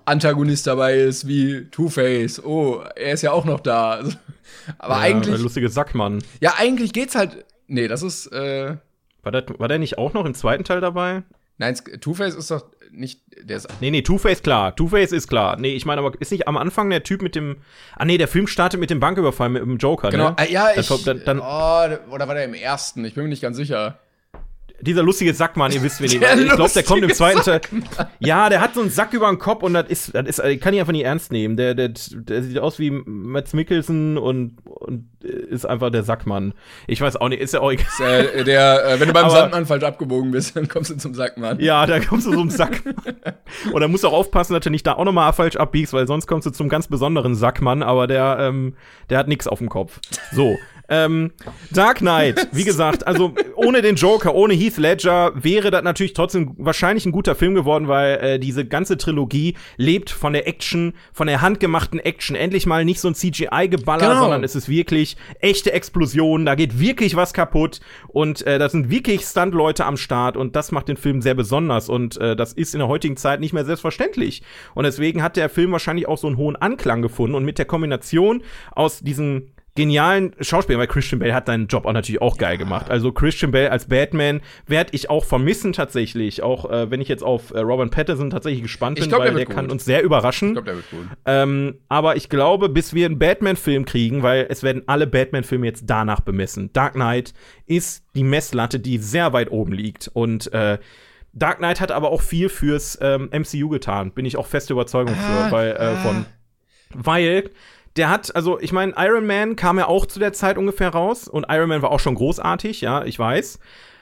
Antagonist dabei ist, wie Two-Face. Oh, er ist ja auch noch da. Aber ja, eigentlich. Der lustige Sackmann. Ja, eigentlich geht's halt. Nee, das ist. Äh, war, der, war der nicht auch noch im zweiten Teil dabei? Nein, Two-Face ist doch nicht. Der ist nee, nee, Two-Face klar. Two-Face ist klar. Nee, ich meine, aber ist nicht am Anfang der Typ mit dem. Ah, nee, der Film startet mit dem Banküberfall mit dem Joker, genau. ne? Genau, ja, ich. Dann, dann, oh, oder war der im ersten? Ich bin mir nicht ganz sicher. Dieser lustige Sackmann, ihr wisst, wen ich meine. Ich glaube, der kommt im zweiten Teil. Ja, der hat so einen Sack über den Kopf und das ist, das ist, ich kann ihn einfach nicht ernst nehmen. Der, der, der sieht aus wie Mads Mikkelsen und, und ist einfach der Sackmann. Ich weiß auch nicht, ist ja auch egal. Äh, der, äh, wenn du beim Aber, Sandmann falsch abgebogen bist, dann kommst du zum Sackmann. Ja, da kommst du zum Sackmann. Und dann musst du auch aufpassen, dass du nicht da auch nochmal falsch abbiegst, weil sonst kommst du zum ganz besonderen Sackmann, aber der, ähm, der hat nix auf dem Kopf. So. Ähm, Dark Knight, wie gesagt, also ohne den Joker, ohne Heath Ledger wäre das natürlich trotzdem wahrscheinlich ein guter Film geworden, weil äh, diese ganze Trilogie lebt von der Action, von der handgemachten Action. Endlich mal nicht so ein C G I-Geballer, genau. sondern es ist wirklich echte Explosionen, da geht wirklich was kaputt und äh, da sind wirklich Stunt-Leute am Start und das macht den Film sehr besonders und äh, das ist in der heutigen Zeit nicht mehr selbstverständlich. Und deswegen hat der Film wahrscheinlich auch so einen hohen Anklang gefunden und mit der Kombination aus diesen genialen Schauspieler, weil Christian Bale hat seinen Job auch natürlich auch geil gemacht. Also Christian Bale als Batman werde ich auch vermissen tatsächlich, auch äh, wenn ich jetzt auf äh, Robert Pattinson tatsächlich gespannt bin, glaub, weil der, der gut. kann uns sehr überraschen. Ich glaube, der wird gut. Ähm, aber ich glaube, bis wir einen Batman-Film kriegen, weil es werden alle Batman-Filme jetzt danach bemessen. Dark Knight ist die Messlatte, die sehr weit oben liegt und äh, Dark Knight hat aber auch viel fürs ähm, M C U getan, bin ich auch feste Überzeugung ah, für, weil äh, ah. von weil der hat, also ich meine, Iron Man kam ja auch zu der Zeit ungefähr raus und Iron Man war auch schon großartig, ja, ich weiß.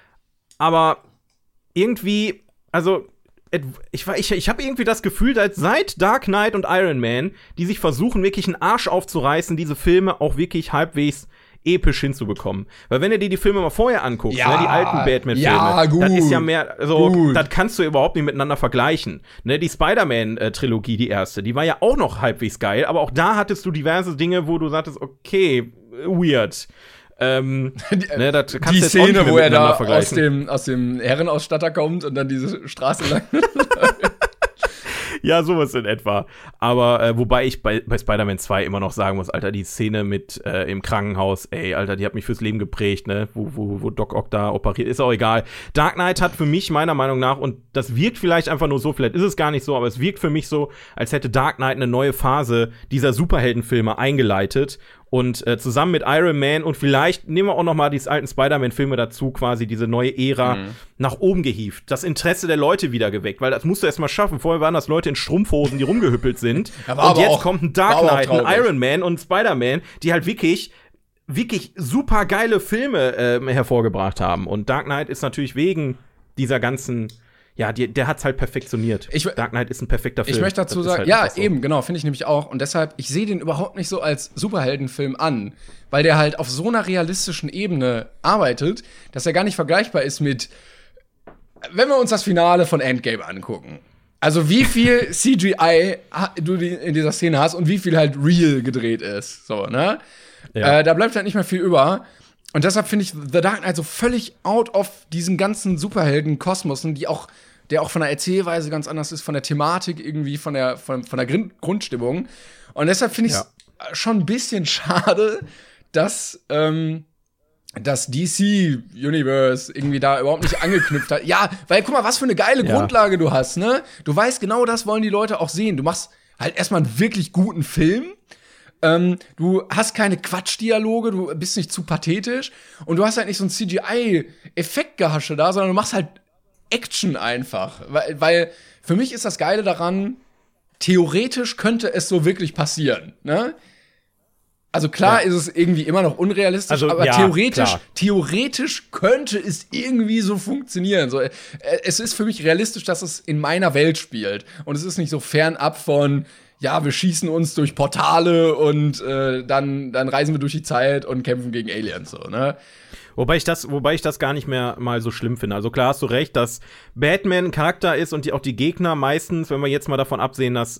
Aber irgendwie, also ich, ich, ich habe irgendwie das Gefühl, dass seit Dark Knight und Iron Man, die sich versuchen, wirklich einen Arsch aufzureißen, diese Filme auch wirklich halbwegs episch hinzubekommen. Weil wenn du dir die Filme mal vorher anguckst, ja, ne, die alten Batman-Filme, ja, gut, das ist ja mehr, also gut. das kannst du überhaupt nicht miteinander vergleichen. Ne, die Spider-Man-Trilogie, die erste, die war ja auch noch halbwegs geil, aber auch da hattest du diverse Dinge, wo du sagtest, okay, weird. Ähm, die, ne, das kannst die du jetzt auch nicht Szene, mehr wo er da miteinander aus dem, aus dem Herrenausstatter kommt und dann diese Straße lang. Ja, sowas in etwa. Aber äh, wobei ich bei, bei Spider-Man zwei immer noch sagen muss, Alter, die Szene mit äh, im Krankenhaus, ey, Alter, die hat mich fürs Leben geprägt, ne? Wo, wo, wo Doc Ock da operiert, ist auch egal. Dark Knight hat für mich meiner Meinung nach, und das wirkt vielleicht einfach nur so, vielleicht ist es gar nicht so, aber es wirkt für mich so, als hätte Dark Knight eine neue Phase dieser Superheldenfilme eingeleitet. Und äh, zusammen mit Iron Man und vielleicht nehmen wir auch noch mal die alten Spider-Man-Filme dazu, quasi diese neue Ära mhm. nach oben gehievt. Das Interesse der Leute wieder geweckt, weil das musst du erst mal schaffen. Vorher waren das Leute in Strumpfhosen, die rumgehüppelt sind. Ja, und jetzt auch, kommt ein Dark Knight, ein Iron Man und Spider-Man, die halt wirklich, wirklich super geile Filme äh, hervorgebracht haben. Und Dark Knight ist natürlich wegen dieser ganzen Ja, die, der hat's halt perfektioniert. Ich, Dark Knight ist ein perfekter Film. Ich möchte dazu das sagen, halt ja, so. eben, genau, finde ich nämlich auch. Und deshalb, ich sehe den überhaupt nicht so als Superheldenfilm an, weil der halt auf so einer realistischen Ebene arbeitet, dass er gar nicht vergleichbar ist mit, wenn wir uns das Finale von Endgame angucken. Also wie viel C G I du in dieser Szene hast und wie viel halt real gedreht ist. So, ne? Ja. Äh, da bleibt halt nicht mehr viel über. Und deshalb finde ich The Dark Knight so völlig out of diesen ganzen Superhelden-Kosmosen, die auch, der auch von der Erzählweise ganz anders ist, von der Thematik irgendwie, von der, von, von der Grin- Grundstimmung. Und deshalb finde ich es ja. schon ein bisschen schade, dass, ähm, das D C-Universe irgendwie da überhaupt nicht angeknüpft hat. Ja, weil guck mal, was für eine geile ja. Grundlage du hast, ne? Du weißt genau, das wollen die Leute auch sehen. Du machst halt erstmal einen wirklich guten Film. Ähm, du hast keine Quatschdialoge, du bist nicht zu pathetisch und du hast halt nicht so ein C G I-Effektgehasche da, sondern du machst halt Action einfach. Weil, weil für mich ist das Geile daran, theoretisch könnte es so wirklich passieren, ne? Also klar ja. ist es irgendwie immer noch unrealistisch, also, aber ja, theoretisch, klar. theoretisch könnte es irgendwie so funktionieren. So, es ist für mich realistisch, dass es in meiner Welt spielt. Und es ist nicht so fernab von, ja, wir schießen uns durch Portale und äh, dann, dann reisen wir durch die Zeit und kämpfen gegen Aliens, so, ne? Wobei ich das, wobei ich das gar nicht mehr mal so schlimm finde. Also klar hast du recht, dass Batman ein Charakter ist und die, auch die Gegner meistens, wenn wir jetzt mal davon absehen, dass auch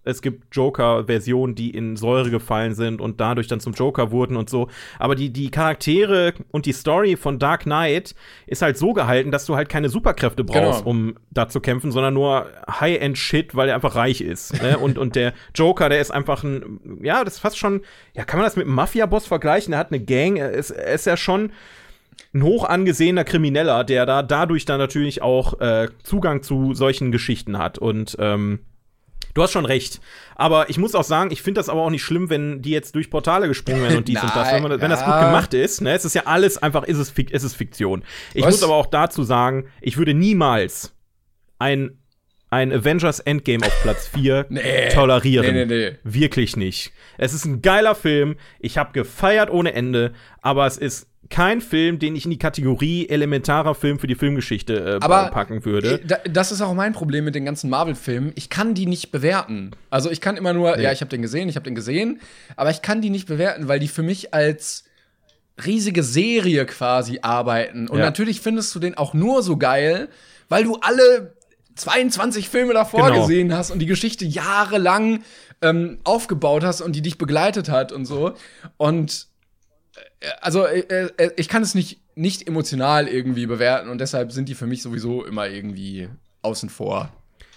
es gibt Joker-Versionen, die in Säure gefallen sind und dadurch dann zum Joker wurden und so. Aber die, die Charaktere und die Story von Dark Knight ist halt so gehalten, dass du halt keine Superkräfte brauchst, genau. um da zu kämpfen, sondern nur High-End-Shit, weil er einfach reich ist. Ne? Und, und der Joker, der ist einfach ein, ja, das ist fast schon, ja, kann man das mit einem Mafia-Boss vergleichen? Der hat eine Gang, er ist, er ist ja schon ein hoch angesehener Krimineller, der da dadurch dann natürlich auch äh, Zugang zu solchen Geschichten hat. Und ähm, du hast schon recht. Aber ich muss auch sagen, ich finde das aber auch nicht schlimm, wenn die jetzt durch Portale gesprungen werden und dies und das. Wenn, man, wenn das gut gemacht ist, ne, es ist ja alles einfach, ist es, ist es Fiktion. Ich Was? muss aber auch dazu sagen, ich würde niemals ein ein Avengers Endgame auf Platz vier nee, tolerieren. Nee, nee, nee. Wirklich nicht. Es ist ein geiler Film. Ich habe gefeiert ohne Ende. Aber es ist kein Film, den ich in die Kategorie elementarer Film für die Filmgeschichte äh, aber packen würde. Das ist auch mein Problem mit den ganzen Marvel-Filmen. Ich kann die nicht bewerten. Also ich kann immer nur, nee. ja, ich habe den gesehen, ich habe den gesehen. Aber ich kann die nicht bewerten, weil die für mich als riesige Serie quasi arbeiten. Und ja. natürlich findest du den auch nur so geil, weil du alle zweiundzwanzig Filme davor genau. gesehen hast und die Geschichte jahrelang ähm, aufgebaut hast und die dich begleitet hat und so. Und äh, also äh, äh, ich kann es nicht, nicht emotional irgendwie bewerten und deshalb sind die für mich sowieso immer irgendwie außen vor.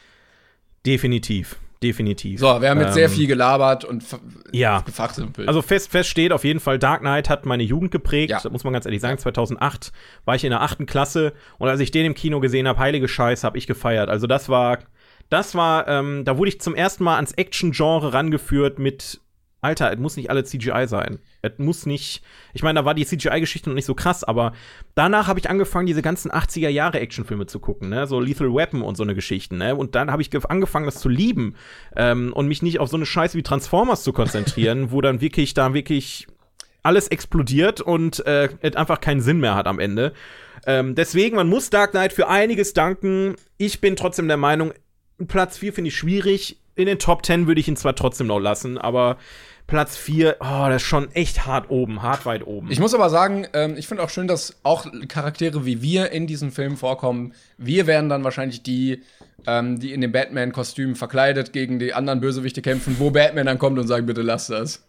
Definitiv. Definitiv. So, wir haben jetzt ähm, sehr viel gelabert und ja. gefachsimpelt. Also fest, fest steht auf jeden Fall, Dark Knight hat meine Jugend geprägt. Ja. Das muss man ganz ehrlich sagen. zweitausendacht war ich in der achten Klasse und als ich den im Kino gesehen habe, heilige Scheiß, habe ich gefeiert. Also das war, das war, ähm, da wurde ich zum ersten Mal ans Action-Genre rangeführt mit Alter, es muss nicht alle C G I sein. Es muss nicht, ich meine, da war die C G I-Geschichte noch nicht so krass, aber danach habe ich angefangen, diese ganzen achtziger-Jahre-Actionfilme zu gucken, ne? So Lethal Weapon und so eine Geschichten, ne? Und dann habe ich angefangen, das zu lieben ähm, und mich nicht auf so eine Scheiße wie Transformers zu konzentrieren, wo dann wirklich, da wirklich alles explodiert und äh, es einfach keinen Sinn mehr hat am Ende. Ähm, deswegen, man muss Dark Knight für einiges danken. Ich bin trotzdem der Meinung, Platz vier finde ich schwierig. In den Top zehn würde ich ihn zwar trotzdem noch lassen, aber Platz vier, oh, das ist schon echt hart oben, hart weit oben. Ich muss aber sagen, ähm, ich finde auch schön, dass auch Charaktere wie wir in diesem Film vorkommen. Wir werden dann wahrscheinlich die, ähm, die in dem Batman-Kostüm verkleidet gegen die anderen Bösewichte kämpfen, wo Batman dann kommt und sagt, bitte lass das.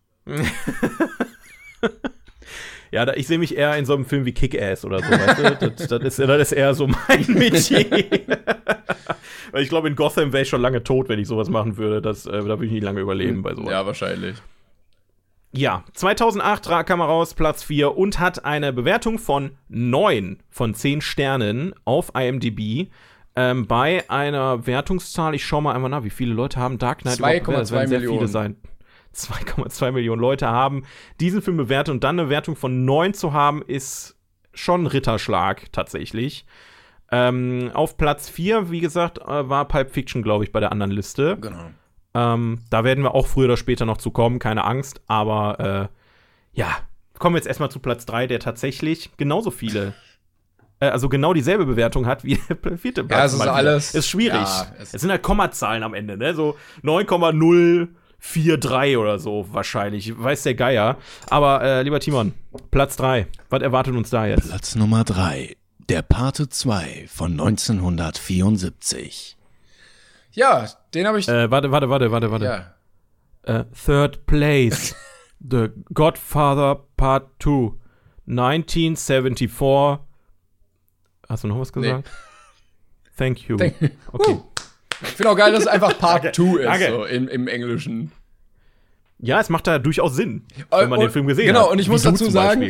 Ja, da, ich sehe mich eher in so einem Film wie Kick-Ass oder so, weißt du? Das, das, ist, das ist eher so mein Metier. Weil ich glaube, in Gotham wäre ich schon lange tot, wenn ich sowas machen würde. Das, äh, da würde ich nicht lange überleben bei sowas. Ja, wahrscheinlich. Ja, zweitausendacht kam er raus, Platz vier und hat eine Bewertung von neun von zehn Sternen auf I M D B. Ähm, bei einer Wertungszahl, ich schau mal einmal nach, wie viele Leute haben Dark Knight zwei Komma zwei Millionen. Sehr viele sein. zwei Komma zwei Millionen Leute haben diesen Film bewertet und dann eine Wertung von neun zu haben, ist schon ein Ritterschlag tatsächlich. Ähm, auf Platz vier, wie gesagt, äh, war Pulp Fiction, glaube ich, bei der anderen Liste. Genau. Ähm, da werden wir auch früher oder später noch zu kommen, keine Angst. Aber äh, ja, kommen wir jetzt erstmal zu Platz drei, der tatsächlich genauso viele, äh, also genau dieselbe Bewertung hat wie der vierte Platz. Ja, es ist alles. Ist schwierig. Ja, es, es sind halt Kommazahlen am Ende, ne? So neun Komma null vier drei oder so wahrscheinlich, weiß der Geier. Aber äh, lieber Timon, Platz drei, was erwartet uns da jetzt? Platz Nummer drei, der Pate zwei von neunzehnhundertvierundsiebzig. Ja, den habe ich. Äh, warte, warte, warte, warte, warte. Ja. Uh, third place, The Godfather Part zwei, neunzehnhundertvierundsiebzig. Hast du noch was gesagt? Nee. Thank you. Thank okay. Uh. Ich finde auch geil, dass es einfach Part zwei ist, so im, im Englischen. Ja, es macht da durchaus Sinn, wenn man und, den Film gesehen genau, hat. Genau, und ich muss dazu sagen,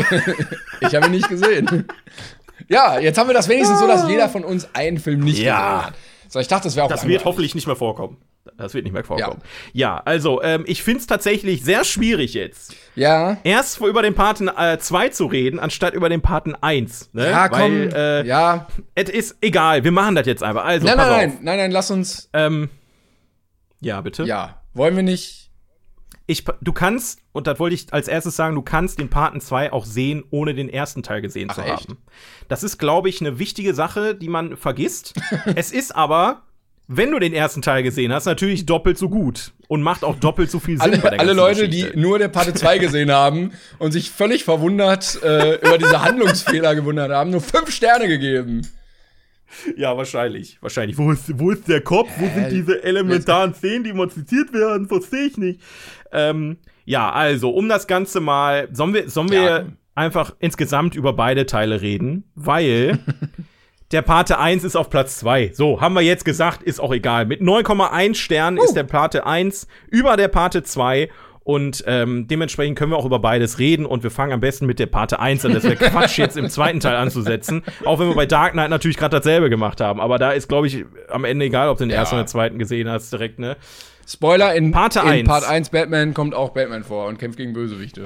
ich habe ihn nicht gesehen. Ja, jetzt haben wir das wenigstens so, dass jeder von uns einen Film nicht ja. gesehen hat. So, ich dachte, das wäre auch Das wird hoffentlich nicht mehr vorkommen. Das wird nicht mehr vorkommen. Ja, ja also, ähm, ich finde es tatsächlich sehr schwierig jetzt. Ja. Erst über den Paten zwei äh, zu reden, anstatt über den Paten eins. Ne? Ja, komm. Weil, äh, ja. Es ist egal, wir machen das jetzt einfach. Also, nein, pass nein, auf. nein, nein, nein, lass uns. Ähm, ja, bitte? Ja. Wollen wir nicht. Ich, du kannst, und das wollte ich als erstes sagen, du kannst den Paten zwei auch sehen, ohne den ersten Teil gesehen Ach, zu echt? haben. Das ist, glaube ich, eine wichtige Sache, die man vergisst. Es ist aber, wenn du den ersten Teil gesehen hast, natürlich doppelt so gut und macht auch doppelt so viel Sinn alle, bei der alle ganzen Leute, Geschichte. die nur der Pate zwei gesehen haben und sich völlig verwundert äh, über diese Handlungsfehler gewundert haben, nur fünf Sterne gegeben. Ja, wahrscheinlich. Wahrscheinlich. Wo ist, wo ist der Kopf? Wo sind diese elementaren Szenen, die mal zitiert werden? Verstehe ich nicht. Ähm, ja, also, um das Ganze mal, sollen wir, sollen wir Ja. einfach insgesamt über beide Teile reden? Weil der Pate eins ist auf Platz zwei. So, haben wir jetzt gesagt, ist auch egal. Mit neun Komma eins Sternen uh. ist der Pate eins über der Pate zwei. Und ähm, dementsprechend können wir auch über beides reden. Und wir fangen am besten mit der Pate eins an. Das wäre Quatsch, jetzt im zweiten Teil anzusetzen. Auch wenn wir bei Dark Knight natürlich gerade dasselbe gemacht haben. Aber da ist, glaube ich, am Ende egal, ob du den Ja. ersten oder zweiten gesehen hast, direkt, ne? Spoiler, in, Pate in eins. Part eins Batman kommt auch Batman vor und kämpft gegen Bösewichte.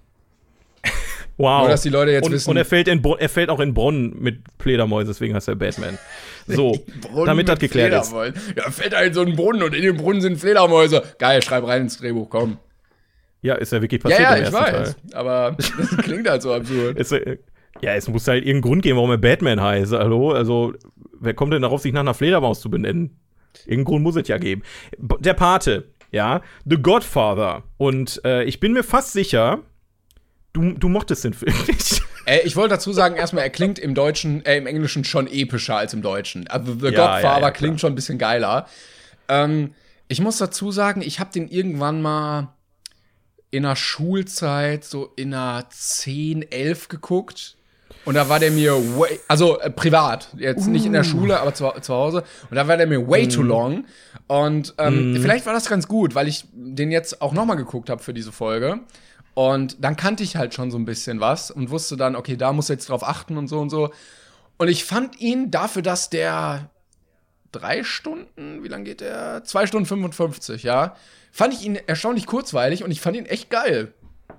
Wow. Nur, dass die Leute jetzt und, wissen. Und er fällt, in Br- er fällt auch in Brunnen mit Fledermäusen, deswegen heißt er Batman. So, Brunnen damit das mit geklärt ist. Fledermäusen. Ja, fällt da in so einen Brunnen und in dem Brunnen sind Fledermäuse. Geil, schreib rein ins Drehbuch, komm. Ja, ist ja wirklich Ja, passiert ja, im ich ersten weiß. Teil. Aber das klingt halt so absurd. Es, äh, ja, es muss halt irgendeinen Grund geben, warum er Batman heißt. Hallo? Also, wer kommt denn darauf, sich nach einer Fledermaus zu benennen? Irgendeinen Grund muss es ja geben. B- Der Pate, ja, The Godfather. Und äh, ich bin mir fast sicher, du, du mochtest den Film nicht. Äh, ich wollte dazu sagen, erstmal, er klingt im Deutschen, äh, im Englischen schon epischer als im Deutschen. Also The Ja, Godfather ja, ja, klingt schon ein bisschen geiler. Ähm, ich muss dazu sagen, ich habe den irgendwann mal in der Schulzeit, so in der zehn, elf geguckt. Und da war der mir way, also äh, privat, jetzt nicht in der Schule, aber zu, zu Hause. Und da war der mir way too long. Und ähm, vielleicht war das ganz gut, weil ich den jetzt auch noch mal geguckt habe für diese Folge. Und dann kannte ich halt schon so ein bisschen was und wusste dann, okay, da muss ich jetzt drauf achten und so und so. Und ich fand ihn dafür, dass der drei Stunden, wie lang geht der? Zwei Stunden fünfundfünfzig, ja. Fand ich ihn erstaunlich kurzweilig und ich fand ihn echt geil.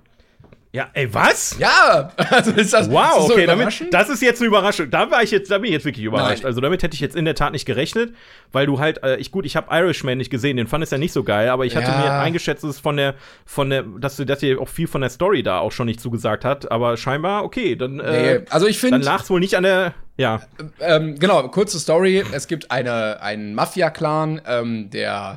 Ja, ey, was? Ja, also ist das, Wow, ist das so okay, überraschend? damit, das ist jetzt eine Überraschung. Da war ich jetzt, da bin ich jetzt wirklich überrascht. Nein. Also damit hätte ich jetzt in der Tat nicht gerechnet, weil du halt, äh, ich gut, ich habe Irishman nicht gesehen, den fand ich ja nicht so geil, aber ich hatte Ja. mir eingeschätzt, dass es von der, von der, dass du, dass dir auch viel von der Story da auch schon nicht zugesagt hat, aber scheinbar okay, dann, äh, Nee, also ich dann finde, lag's wohl nicht an der, ja, ähm, genau, kurze Story. Es gibt eine, einen Mafia-Clan, ähm, der,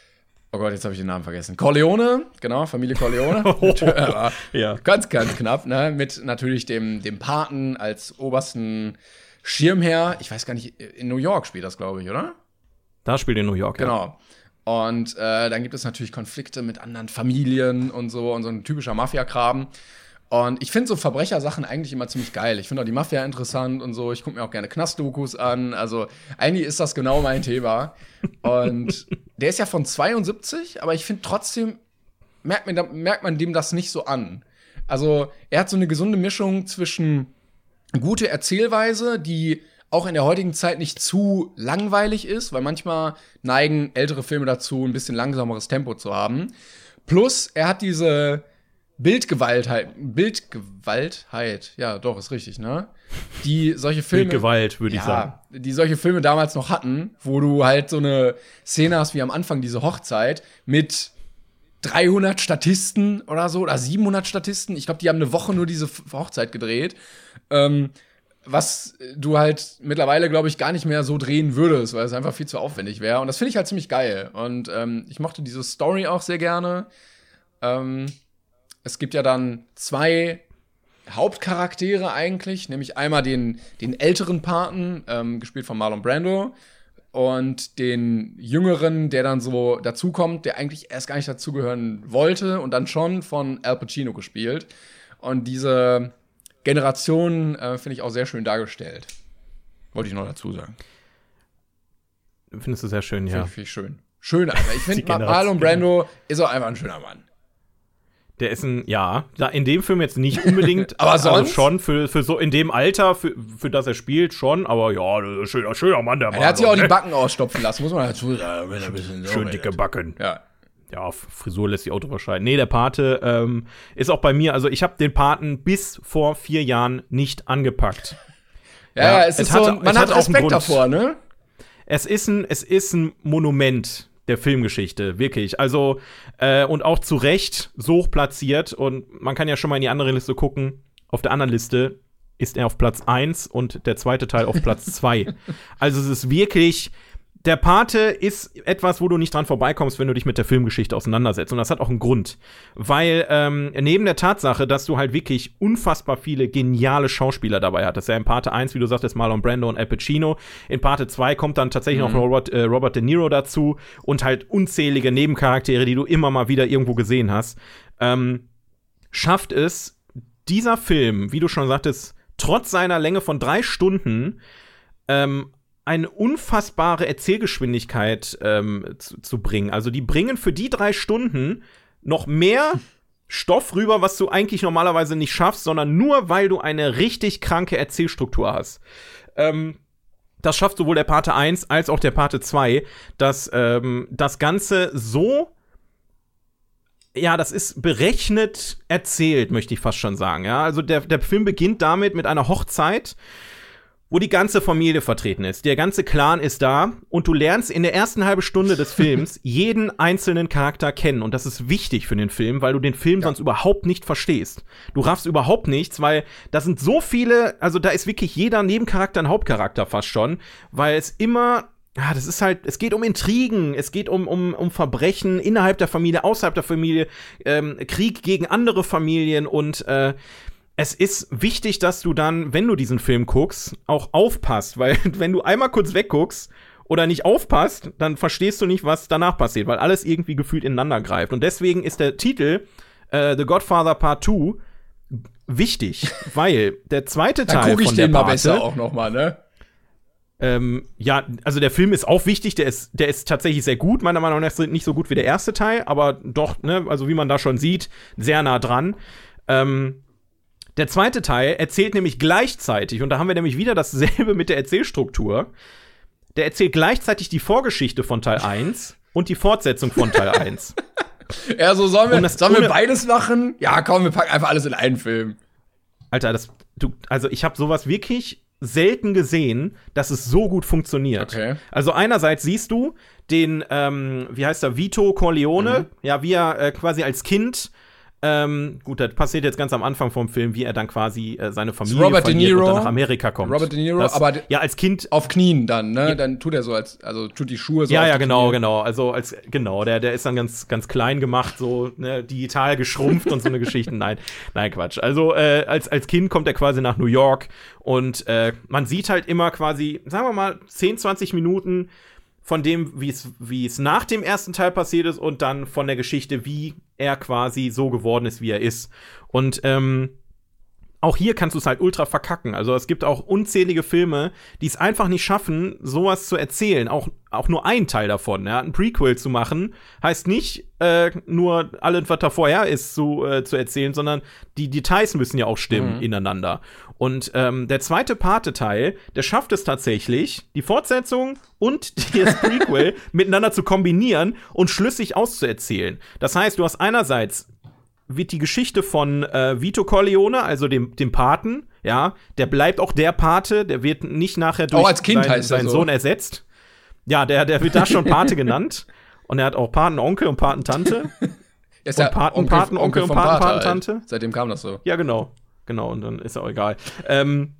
oh Gott, jetzt habe ich den Namen vergessen. Corleone, genau, Familie Corleone. Aber ja. Ganz, ganz knapp, ne? Mit natürlich dem, dem Paten als obersten Schirmherr. Ich weiß gar nicht, in New York spielt das, glaube ich, oder? Da spielt in New York, ja. Genau. Und äh, dann gibt es natürlich Konflikte mit anderen Familien und so und so ein typischer Mafia-Kram. Und ich finde so Verbrechersachen eigentlich immer ziemlich geil. Ich finde auch die Mafia interessant und so. Ich gucke mir auch gerne Knastdokus an. Also eigentlich ist das genau mein Thema. Und der ist ja von zweiundsiebzig, aber ich finde trotzdem, merkt man, merkt man dem das nicht so an. Also er hat so eine gesunde Mischung zwischen gute Erzählweise, die auch in der heutigen Zeit nicht zu langweilig ist, weil manchmal neigen ältere Filme dazu, ein bisschen langsameres Tempo zu haben. Plus, er hat diese Bildgewaltheit, Bildgewaltheit, ja, doch, ist richtig, ne? Die solche Filme. Bildgewalt, würde ich sagen. Ja, die solche Filme damals noch hatten, wo du halt so eine Szene hast wie am Anfang diese Hochzeit mit dreihundert Statisten oder so, oder siebenhundert Statisten. Ich glaube, die haben eine Woche nur diese F- Hochzeit gedreht. Ähm, was du halt mittlerweile, glaube ich, gar nicht mehr so drehen würdest, weil es einfach viel zu aufwendig wäre. Und das finde ich halt ziemlich geil. Und ähm, ich mochte diese Story auch sehr gerne. Ähm, es gibt ja dann zwei Hauptcharaktere eigentlich, nämlich einmal den, den älteren Paten, ähm, gespielt von Marlon Brando, und den jüngeren, der dann so dazukommt, der eigentlich erst gar nicht dazugehören wollte und dann schon von Al Pacino gespielt. Und diese Generation äh, finde ich auch sehr schön dargestellt. Wollte ich noch dazu sagen. Findest du sehr schön, ja. Finde ich, find ich schön. Schön einfach. Ich finde, Die Generation. Marlon Brando ist auch einfach ein schöner Mann. Der ist ein, ja, da in dem Film jetzt nicht unbedingt, Aber sonst? also schon für, für so in dem Alter, für, für das er spielt, schon, aber ja, das ist ein schöner, schöner Mann, der Mann. Er hat sich auch die Backen ausstopfen lassen, muss man dazu sagen. Wenn er ein bisschen Schön dicke Backen. Ja. Ja, Frisur lässt sich auch drüber scheiden. Nee, der Pate ähm, ist auch bei mir, also ich habe den Paten bis vor vier Jahren nicht angepackt. Ja, Ja, ja, es es ist hat- so, ein- man es hat hat auch einen Respekt Grund. davor, ne? Es ist ein, es ist ein Monument der Filmgeschichte, wirklich. Also, äh, und auch zu Recht so hoch platziert. Und man kann ja schon mal in die andere Liste gucken. Auf der anderen Liste ist er auf Platz eins und der zweite Teil auf Platz zwei. Also es ist wirklich der Pate ist etwas, wo du nicht dran vorbeikommst, wenn du dich mit der Filmgeschichte auseinandersetzt. Und das hat auch einen Grund. Weil ähm, neben der Tatsache, dass du halt wirklich unfassbar viele geniale Schauspieler dabei hattest, ja in Pate eins, wie du sagtest, Marlon Brando und Al Pacino. In Pate zwei kommt dann tatsächlich mhm. noch Robert, äh, Robert De Niro dazu und halt unzählige Nebencharaktere, die du immer mal wieder irgendwo gesehen hast. Ähm, schafft es dieser Film, wie du schon sagtest, trotz seiner Länge von drei Stunden ähm, eine unfassbare Erzählgeschwindigkeit ähm, zu, zu bringen. Also die bringen für die drei Stunden noch mehr Stoff rüber, was du eigentlich normalerweise nicht schaffst, sondern nur, weil du eine richtig kranke Erzählstruktur hast. Ähm, das schafft sowohl der Pate eins als auch der Pate zwei, dass ähm, das Ganze so ja, das ist berechnet erzählt, möchte ich fast schon sagen. Ja, also der, der Film beginnt damit mit einer Hochzeit, wo die ganze Familie vertreten ist. Der ganze Clan ist da und du lernst in der ersten halben Stunde des Films jeden einzelnen Charakter kennen. Und das ist wichtig für den Film, weil du den Film ja. sonst überhaupt nicht verstehst. Du raffst überhaupt nichts, weil da sind so viele, also da ist wirklich jeder Nebencharakter ein Hauptcharakter fast schon, weil es immer Ja, das ist halt, es geht um Intrigen, es geht um, um, um Verbrechen innerhalb der Familie, außerhalb der Familie, ähm, Krieg gegen andere Familien und äh, es ist wichtig, dass du dann, wenn du diesen Film guckst, auch aufpasst, weil wenn du einmal kurz wegguckst oder nicht aufpasst, dann verstehst du nicht, was danach passiert, weil alles irgendwie gefühlt ineinander greift. Und deswegen ist der Titel äh, The Godfather Part zwei wichtig, weil der zweite Teil von der Pate. Dann guck ich den mal besser auch noch mal, ne? Ähm, ja, also der Film ist auch wichtig, der ist, der ist tatsächlich sehr gut, meiner Meinung nach nicht so gut wie der erste Teil, aber doch, ne, also wie man da schon sieht, sehr nah dran. Ähm, der zweite Teil erzählt nämlich gleichzeitig, und da haben wir nämlich wieder dasselbe mit der Erzählstruktur, der erzählt gleichzeitig die Vorgeschichte von Teil eins und die Fortsetzung von Teil eins. Ja, so sollen wir, sollen wir beides machen? Ja, komm, wir packen einfach alles in einen Film. Alter, das, du, also ich habe sowas wirklich selten gesehen, dass es so gut funktioniert. Okay. Also einerseits siehst du den, ähm, wie heißt er, Vito Corleone, mhm. ja, wie er äh, quasi als Kind, ähm, gut, das passiert jetzt ganz am Anfang vom Film, wie er dann quasi äh, seine Familie Robert De Niro, und dann nach Amerika kommt. Robert De Niro, das, aber ja, als Kind auf Knien dann, ne? Ja. Dann tut er so als, also tut die Schuhe so Ja, auf ja, die genau, Knie. genau. Also als genau, der der ist dann ganz ganz klein gemacht, so ne, digital geschrumpft und so eine Geschichten. Nein, nein, Quatsch. Also äh, als als Kind kommt er quasi nach New York und äh, man sieht halt immer quasi, sagen wir mal, zehn, zwanzig Minuten von dem, wie es wie es nach dem ersten Teil passiert ist und dann von der Geschichte, wie er quasi so geworden ist, wie er ist. Und ähm, auch hier kannst du es halt ultra verkacken. Also es gibt auch unzählige Filme, die es einfach nicht schaffen, sowas zu erzählen. Auch, auch nur ein Teil davon. Ja? Ein Prequel zu machen, heißt nicht äh, nur alles, was da vorher ist, zu, äh, zu erzählen, sondern die Details müssen ja auch stimmen mhm. ineinander. Und ähm, der zweite Pate-Teil, der schafft es tatsächlich, die Fortsetzung und das Prequel miteinander zu kombinieren und schlüssig auszuerzählen. Das heißt, du hast einerseits wird die Geschichte von äh, Vito Corleone, also dem, dem Paten, ja, der bleibt auch der Pate, der wird nicht nachher durch auch als kind seinen, seinen so. Sohn ersetzt. Ja, der, der wird da schon Pate genannt. Und er hat auch Patenonkel und Patentante. Ist und Paten, Onkel, Patenonkel und Paten, Patentante. Halt. Seitdem kam das so. Ja, genau. Genau, und dann ist auch egal. Ähm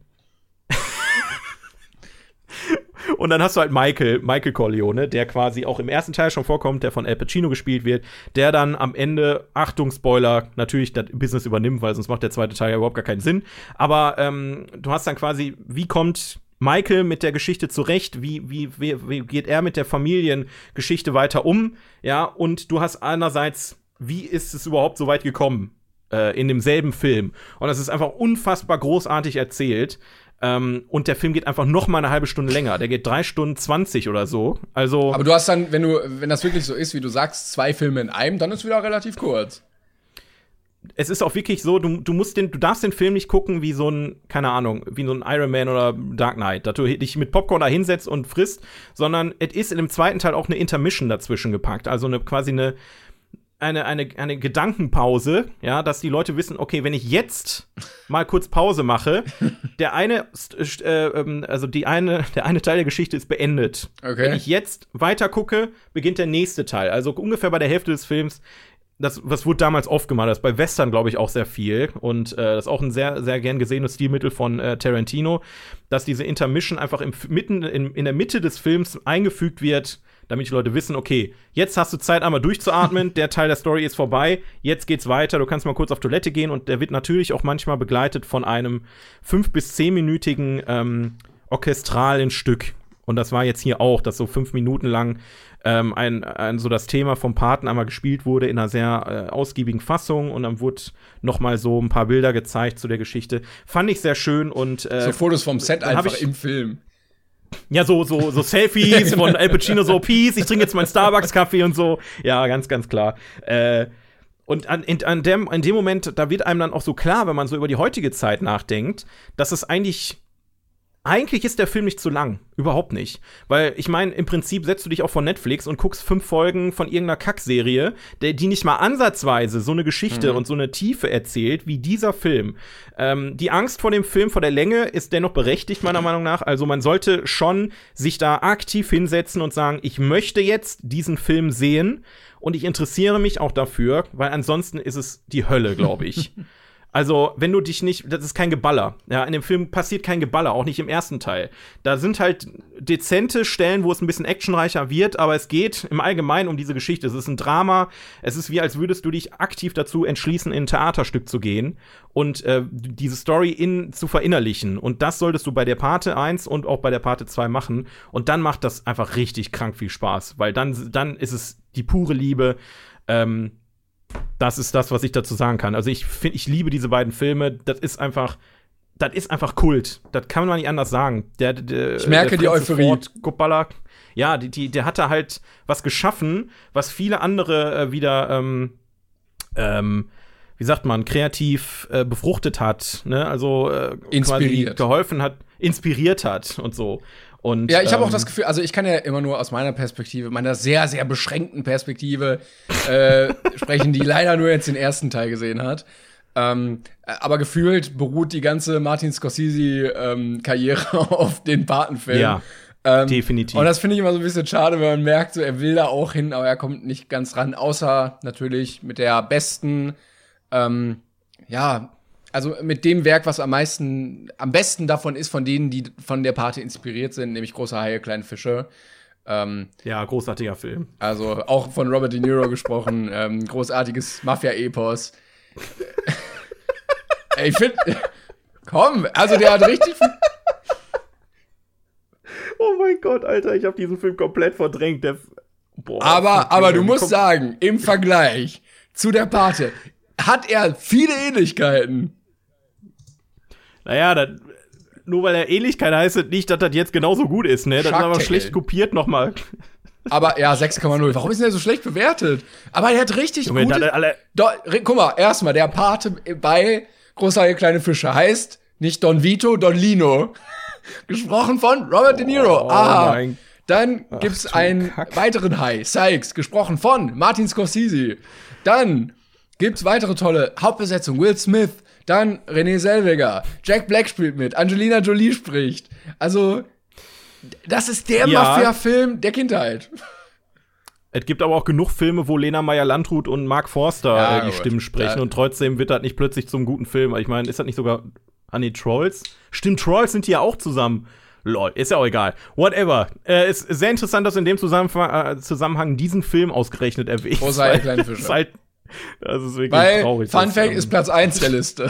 Und dann hast du halt Michael, Michael Corleone, der quasi auch im ersten Teil schon vorkommt, der von Al Pacino gespielt wird, der dann am Ende, Achtung, Spoiler, natürlich das Business übernimmt, weil sonst macht der zweite Teil ja überhaupt gar keinen Sinn. Aber ähm, du hast dann quasi, wie kommt Michael mit der Geschichte zurecht? Wie, wie, wie, wie geht er mit der Familiengeschichte weiter um? Ja, und du hast einerseits, wie ist es überhaupt so weit gekommen äh, in demselben Film? Und das ist einfach unfassbar großartig erzählt. Um, und der Film geht einfach noch mal eine halbe Stunde länger. Der geht drei Stunden zwanzig oder so. Also aber du hast dann, wenn du, wenn das wirklich so ist, wie du sagst, zwei Filme in einem, dann ist wieder relativ kurz. Es ist auch wirklich so, du, du musst den, du darfst den Film nicht gucken wie so ein, keine Ahnung, wie so ein Iron Man oder Dark Knight, dass du dich mit Popcorn da hinsetzt und frisst, sondern es ist in dem zweiten Teil auch eine Intermission dazwischen gepackt. Also eine, quasi eine Eine, eine, eine Gedankenpause, ja, dass die Leute wissen, okay, wenn ich jetzt mal kurz Pause mache, der eine, äh, also die eine, der eine Teil der Geschichte ist beendet. Okay. Wenn ich jetzt weiter gucke, beginnt der nächste Teil. Also ungefähr bei der Hälfte des Films das, das wurde damals oft gemacht, das ist bei Western, glaube ich, auch sehr viel. Und äh, das ist auch ein sehr, sehr gern gesehenes Stilmittel von äh, Tarantino, dass diese Intermission einfach im, mitten in, in der Mitte des Films eingefügt wird, damit die Leute wissen, okay, jetzt hast du Zeit, einmal durchzuatmen, der Teil der Story ist vorbei, jetzt geht's weiter, du kannst mal kurz auf Toilette gehen. Und der wird natürlich auch manchmal begleitet von einem fünf- bis zehnminütigen ähm, orchestralen Stück. Und das war jetzt hier auch, dass so fünf Minuten lang ähm, ein, ein so das Thema vom Paten einmal gespielt wurde in einer sehr äh, ausgiebigen Fassung. Und dann wurde noch mal so ein paar Bilder gezeigt zu der Geschichte. Fand ich sehr schön. Und äh, so Fotos vom Set einfach ich, im Film. Ja, so, so, so Selfies von Al Pacino, so Peace, ich trinke jetzt meinen Starbucks-Kaffee und so. Ja, ganz, ganz klar. Äh, und an, in, an dem, in dem Moment, da wird einem dann auch so klar, wenn man so über die heutige Zeit nachdenkt, dass es eigentlich Eigentlich ist der Film nicht zu lang. Überhaupt nicht. Weil, ich meine, im Prinzip setzt du dich auch vor Netflix und guckst fünf Folgen von irgendeiner Kackserie, der, die nicht mal ansatzweise so eine Geschichte mhm. und so eine Tiefe erzählt, wie dieser Film. Ähm, die Angst vor dem Film, vor der Länge, ist dennoch berechtigt, meiner Meinung nach. Also, man sollte schon sich da aktiv hinsetzen und sagen, ich möchte jetzt diesen Film sehen und ich interessiere mich auch dafür, weil ansonsten ist es die Hölle, glaube ich. Also, wenn du dich nicht, das ist kein Geballer. Ja, in dem Film passiert kein Geballer, auch nicht im ersten Teil. Da sind halt dezente Stellen, wo es ein bisschen actionreicher wird, aber es geht im Allgemeinen um diese Geschichte. Es ist ein Drama. Es ist wie, als würdest du dich aktiv dazu entschließen, in ein Theaterstück zu gehen und äh, diese Story in, zu verinnerlichen. Und das solltest du bei der Pate eins und auch bei der Pate zwei machen. Und dann macht das einfach richtig krank viel Spaß, weil dann, dann ist es die pure Liebe. Ähm, Das ist das, was ich dazu sagen kann. Also ich finde, ich liebe diese beiden Filme. Das ist einfach, das ist einfach Kult. Das kann man nicht anders sagen. Der, der, ich merke der die Euphorie. Ford Coppola, ja, die, die, der hat da halt was geschaffen, was viele andere äh, wieder, ähm, ähm, wie sagt man, kreativ äh, befruchtet hat. Ne? Also äh, inspiriert. Quasi geholfen hat, inspiriert hat und so. Und, ja, ich habe ähm, auch das Gefühl, also ich kann ja immer nur aus meiner Perspektive, meiner sehr, sehr beschränkten Perspektive äh, sprechen, die leider nur jetzt den ersten Teil gesehen hat. Ähm, aber gefühlt beruht die ganze Martin Scorsese-Karriere ähm, auf den Patenfilm. Ja, ähm, definitiv. Und das finde ich immer so ein bisschen schade, wenn man merkt, so, er will da auch hin, aber er kommt nicht ganz ran. Außer natürlich mit der besten, ähm, ja, also mit dem Werk, was am meisten, am besten davon ist, von denen, die von der Pate inspiriert sind, nämlich Große Haie, kleine Fische. Ähm, ja, großartiger Film. Also auch von Robert De Niro gesprochen, ähm, großartiges Mafia-Epos. Ey, ich finde, komm, also der hat richtig viel. Oh mein Gott, Alter, ich habe diesen Film komplett verdrängt. Der Boah, aber, aber du musst sagen, im Vergleich zu der Pate hat er viele Ähnlichkeiten. Naja, das, nur weil er Ähnlichkeit heißt, das nicht, dass das jetzt genauso gut ist, ne? Das ist aber schlecht kopiert nochmal. Aber ja, sechs Komma null. Warum ist denn der so schlecht bewertet? Aber er hat richtig Junge, gute. alle Do, guck mal, erstmal, der Pate bei Große Haie, kleine Fische heißt nicht Don Vito, Don Lino. Gesprochen von Robert De Niro. Oh, Aha. mein. Dann gibt's Ach, einen Kack. weiteren Hai, Sykes, gesprochen von Martin Scorsese. Dann gibt's weitere tolle Hauptbesetzung, Will Smith. Dann Renée Zellweger. Jack Black spielt mit. Angelina Jolie spricht. Also, das ist der Ja. Mafia-Film der Kindheit. Es gibt aber auch genug Filme, wo Lena Meyer-Landrut und Mark Forster Ja, äh, die gut. Stimmen sprechen Ja. und trotzdem wird das nicht plötzlich zum guten Film. Ich meine, ist das nicht sogar Ah, nee, Trolls? Stimmt, Trolls sind die ja auch zusammen. Lol, ist ja auch egal. Whatever. Äh, ist sehr interessant, dass in dem Zusammenhang, äh, Zusammenhang diesen Film ausgerechnet erwähnt. Große Haie, kleine Fische. Ist halt, das ist wirklich Weil, traurig. Fun dass, Fact ähm, ist Platz eins der Liste.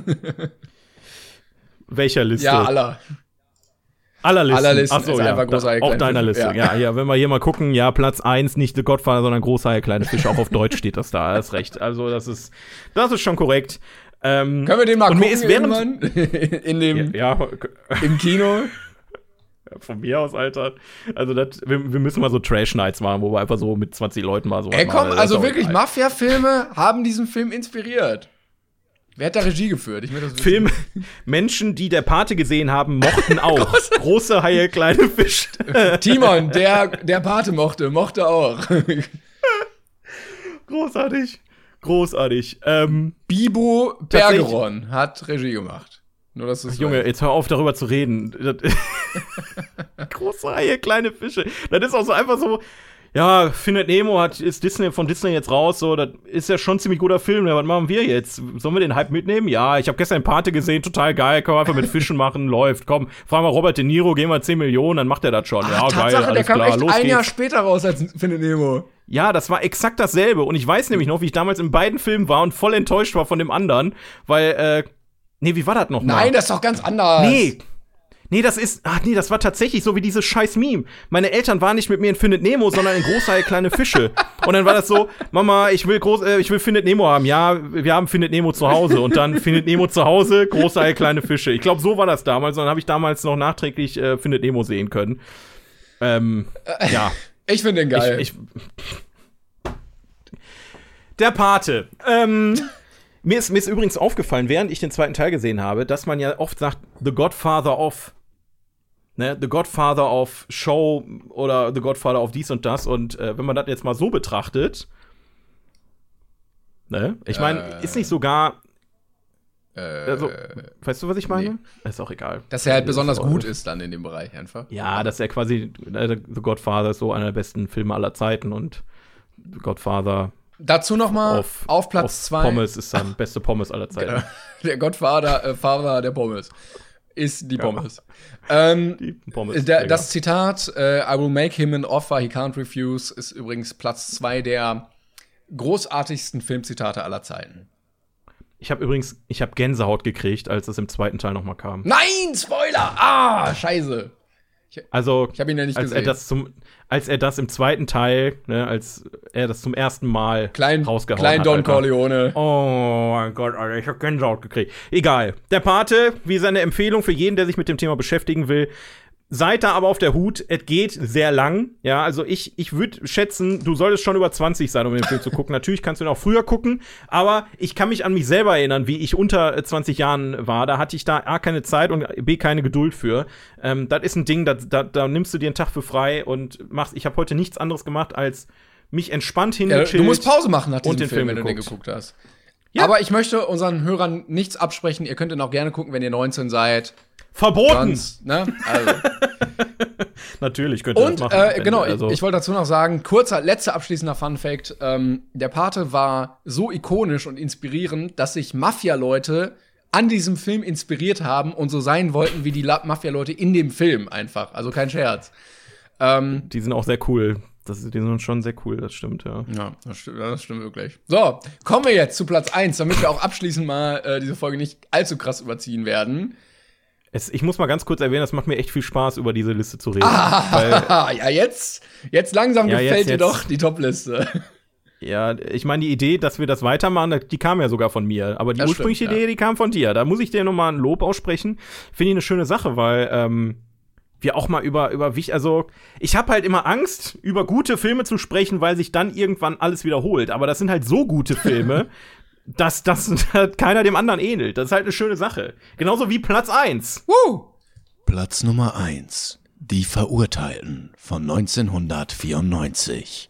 Welcher Liste? Ja, aller. Aller Listen. Aller Listen Ach so, ist ja. einfach Große Haie, Auf kleine deiner Fische. Liste. Ja. Ja. ja, wenn wir hier mal gucken, ja, Platz eins, nicht The Godfather, sondern Große Haie, kleine Fische. Auch auf Deutsch steht das da. Das ist recht. Also, das ist, das ist schon korrekt. Ähm, Können wir den mal und gucken mir ist während, irgendwann? In dem, ja, ja, im Kino? von mir aus, Alter. Also, das, wir, wir müssen mal so Trash-Nights machen, wo wir einfach so mit zwanzig Leuten mal so Ey, komm, Das ist also auch wirklich, geil. Mafia-Filme haben diesen Film inspiriert. Wer hat da Regie geführt? Ich will das wissen. Film, Menschen, die der Pate gesehen haben, mochten auch. Große Haie, kleine Fische. Timon, der, der Pate mochte, mochte auch. Großartig. Großartig. Ähm, Bibo Tatsächlich- Bergeron hat Regie gemacht. Nur, dass du es Junge, weißt. jetzt hör auf, darüber zu reden. Das- Große Haie, kleine Fische. Das ist auch so einfach so, ja, Findet Nemo hat, ist Disney von Disney jetzt raus, so, das ist ja schon ein ziemlich guter Film, ja, was machen wir jetzt? Sollen wir den Hype mitnehmen? Ja, ich habe gestern Pate gesehen, total geil, kann man einfach mit Fischen machen, läuft, komm, fragen wir Robert De Niro, gehen wir zehn Millionen, dann macht er das schon. Ach, ja, Tatsache, geil, alles der kam klar, echt los ein geht's. Jahr später raus als Findet Nemo. Ja, das war exakt dasselbe und ich weiß nämlich noch, wie ich damals in beiden Filmen war und voll enttäuscht war von dem anderen, weil, äh, nee, wie war das noch mal? Nein, das ist doch ganz anders. Nee. Nee, das ist, ach nee, das war tatsächlich so wie dieses scheiß Meme. Meine Eltern waren nicht mit mir in Findet Nemo, sondern in Großteil kleine Fische. Und dann war das so, Mama, ich will groß, äh, ich will Findet Nemo haben. Ja, wir haben Findet Nemo zu Hause. Und dann Findet Nemo zu Hause, Großteil kleine Fische. Ich glaube, so war das damals. Und dann habe ich damals noch nachträglich äh, Findet Nemo sehen können. Ähm, ja. Ich finde den geil. Ich, ich Der Pate. Ähm, mir, ist, mir ist übrigens aufgefallen, während ich den zweiten Teil gesehen habe, dass man ja oft sagt, The Godfather of Ne, The Godfather of Show oder The Godfather of dies und das. Und äh, wenn man das jetzt mal so betrachtet, ne, ich meine, äh, ist nicht sogar, äh, also, weißt du, was ich meine? Nee. Ist auch egal. Dass er halt besonders ist gut ist dann in dem Bereich einfach. Ja, dass er quasi, äh, The Godfather ist so einer der besten Filme aller Zeiten und The Godfather Dazu noch mal auf, auf Platz zwei. Pommes ist dann beste Pommes aller Zeiten. Genau. Der Gottvater, äh, Fahrer der Pommes. Ist die Pommes. Ja. Ähm, die Pommes der, das Zitat, äh, I will make him an offer he can't refuse, ist übrigens Platz zwei der großartigsten Filmzitate aller Zeiten. Ich habe übrigens, ich habe Gänsehaut gekriegt, als es im zweiten Teil noch mal kam. Nein, Spoiler! Ah, scheiße. Ich, also, ich habe ihn ja nicht als gesehen. Er das zum, als er das im zweiten Teil, ne, als er das zum ersten Mal Klein, rausgehauen Klein hat. Don Alter. Corleone. Oh mein Gott, Alter, ich hab Gänsehaut gekriegt. Egal. Der Pate, wie seine Empfehlung für jeden, der sich mit dem Thema beschäftigen will. Seid da aber auf der Hut, es geht sehr lang. Ja, also ich, ich würde schätzen, du solltest schon über zwanzig sein, um den Film zu gucken. Natürlich kannst du ihn auch früher gucken, aber ich kann mich an mich selber erinnern, wie ich unter zwanzig Jahren war. Da hatte ich da A, keine Zeit und B, keine Geduld für. Ähm, das ist ein Ding, da, da, da nimmst du dir einen Tag für frei und machst. Ich habe heute nichts anderes gemacht, als mich entspannt hingechillt. Ja, du musst Pause machen nach diesem und den Film, Film wenn du den geguckt. geguckt hast. Ja. Aber ich möchte unseren Hörern nichts absprechen. Ihr könnt ihn auch gerne gucken, wenn ihr neunzehn seid. Verboten! Sonst, ne? Also. Natürlich könnt ihr Und das machen. äh, wenn- genau, also, ich, ich wollte dazu noch sagen, kurzer, letzter abschließender Fun-Fact. Ähm, der Pate war so ikonisch und inspirierend, dass sich Mafia-Leute an diesem Film inspiriert haben und so sein wollten wie die La- Mafia-Leute in dem Film einfach. Also kein Scherz. Ähm, die sind auch sehr cool. Das, die sind schon sehr cool, das stimmt, ja. ja, das stimmt, das stimmt wirklich. So, kommen wir jetzt zu Platz eins, damit wir auch abschließend mal äh, diese Folge nicht allzu krass überziehen werden. Es, ich muss mal ganz kurz erwähnen, es macht mir echt viel Spaß, über diese Liste zu reden. Ah, weil, ja, jetzt, jetzt langsam Ja, gefällt jetzt- dir jetzt- doch die Top-Liste. ja, ich meine, die Idee, dass wir das weitermachen, die kam ja sogar von mir. Aber die Das ursprüngliche stimmt, ja. Idee, die kam von dir. Da muss ich dir nochmal ein Lob aussprechen. Finde ich eine schöne Sache, weil ähm, wir auch mal über, über wich- also ich habe halt immer Angst, über gute Filme zu sprechen, weil sich dann irgendwann alles wiederholt. Aber das sind halt so gute Filme, dass das keiner dem anderen ähnelt. Das ist halt eine schöne Sache. Genauso wie Platz eins. Woo! Platz Nummer eins. Die Verurteilten von neunzehnhundertvierundneunzig.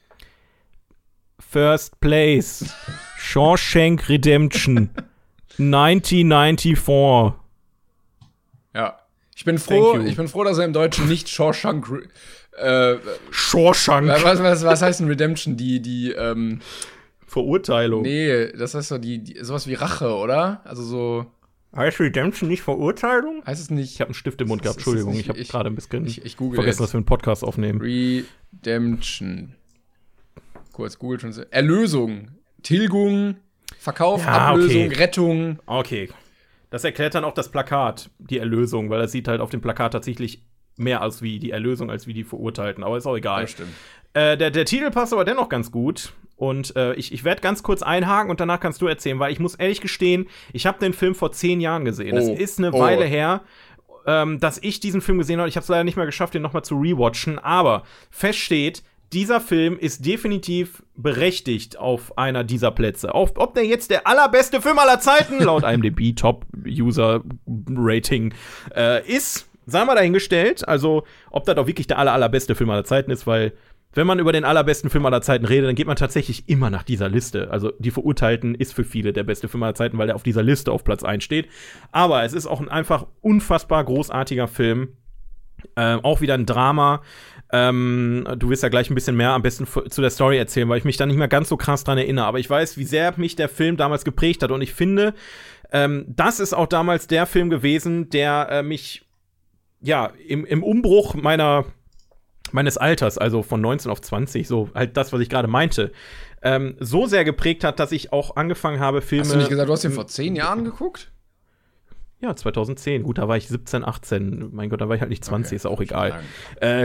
First Place. Shawshank Redemption. neunzehnhundertvierundneunzig. Ja. Ich bin froh, Thank you. ich bin froh, dass er im Deutschen nicht Shawshank äh, Shawshank. was, was, was heißt denn Redemption? Die, die, ähm, Verurteilung. nee, das heißt doch die, die, sowas wie Rache, oder? Also so, Heißt Redemption nicht Verurteilung? heißt es nicht. Ich habe einen Stift im Mund Das gehabt, ist- das ist Entschuldigung. nicht- Ich habe ich- gerade ein bisschen Ich, ich google vergessen, dass jetzt. wir einen Podcast aufnehmen. Redemption. Kurz, Google schon. Erlösung. Tilgung, Verkauf, Ja, Ablösung, okay. Rettung. Okay. Das erklärt dann auch das Plakat, die Erlösung, weil das sieht halt auf dem Plakat tatsächlich mehr aus wie die Erlösung als wie die Verurteilten. Aber ist auch egal. Ja, stimmt. Äh, der, der Titel passt aber dennoch ganz gut. Und äh, ich, ich werde ganz kurz einhaken und danach kannst du erzählen, weil ich muss ehrlich gestehen, ich habe den Film vor zehn Jahren gesehen. Es Oh. ist eine Oh. Weile her, ähm, dass ich diesen Film gesehen habe. Ich habe es leider nicht mehr geschafft, den nochmal zu rewatchen. Aber fest steht, dieser Film ist definitiv berechtigt auf einer dieser Plätze. Auf, ob der jetzt der allerbeste Film aller Zeiten, laut I M D B Top-User-Rating, äh, ist, sei mal dahingestellt. Also, ob das auch wirklich der aller, allerbeste Film aller Zeiten ist, weil wenn man über den allerbesten Film aller Zeiten redet, dann geht man tatsächlich immer nach dieser Liste. Also, Die Verurteilten ist für viele der beste Film aller Zeiten, weil der auf dieser Liste auf Platz eins steht. Aber es ist auch ein einfach unfassbar großartiger Film. Äh, auch wieder ein Drama. Ähm, du wirst ja gleich ein bisschen mehr am besten f- zu der Story erzählen, weil ich mich da nicht mehr ganz so krass dran erinnere. Aber ich weiß, wie sehr mich der Film damals geprägt hat. Und ich finde, ähm, das ist auch damals der Film gewesen, der äh, mich ja im, im Umbruch meiner meines Alters, also von neunzehn auf zwanzig, so halt das, was ich gerade meinte, ähm, so sehr geprägt hat, dass ich auch angefangen habe, Filme. Hast du nicht gesagt, du hast den vor zehn Jahren geguckt? Ja, zweitausendzehn. Gut, da war ich siebzehn, achtzehn. Mein Gott, da war ich halt nicht zwanzig, okay, ist auch egal. Äh,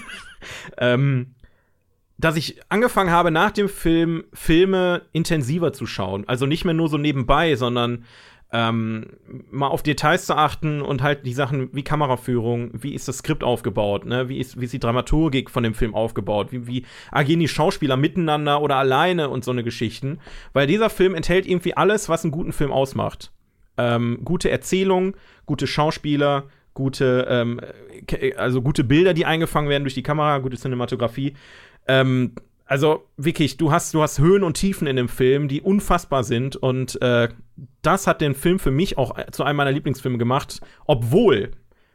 ähm, dass ich angefangen habe, nach dem Film Filme intensiver zu schauen. Also nicht mehr nur so nebenbei, sondern ähm, mal auf Details zu achten und halt die Sachen wie Kameraführung, wie ist das Skript aufgebaut, ne? Wie ist, wie ist die Dramaturgik von dem Film aufgebaut, wie, wie agieren die Schauspieler miteinander oder alleine und so eine Geschichten. Weil dieser Film enthält irgendwie alles, was einen guten Film ausmacht. Ähm, gute Erzählung, gute Schauspieler, gute, ähm, also gute Bilder, die eingefangen werden durch die Kamera, gute Cinematografie. Ähm, also wirklich, du hast, du hast Höhen und Tiefen in dem Film, die unfassbar sind. Und äh, das hat den Film für mich auch zu einem meiner Lieblingsfilme gemacht, obwohl,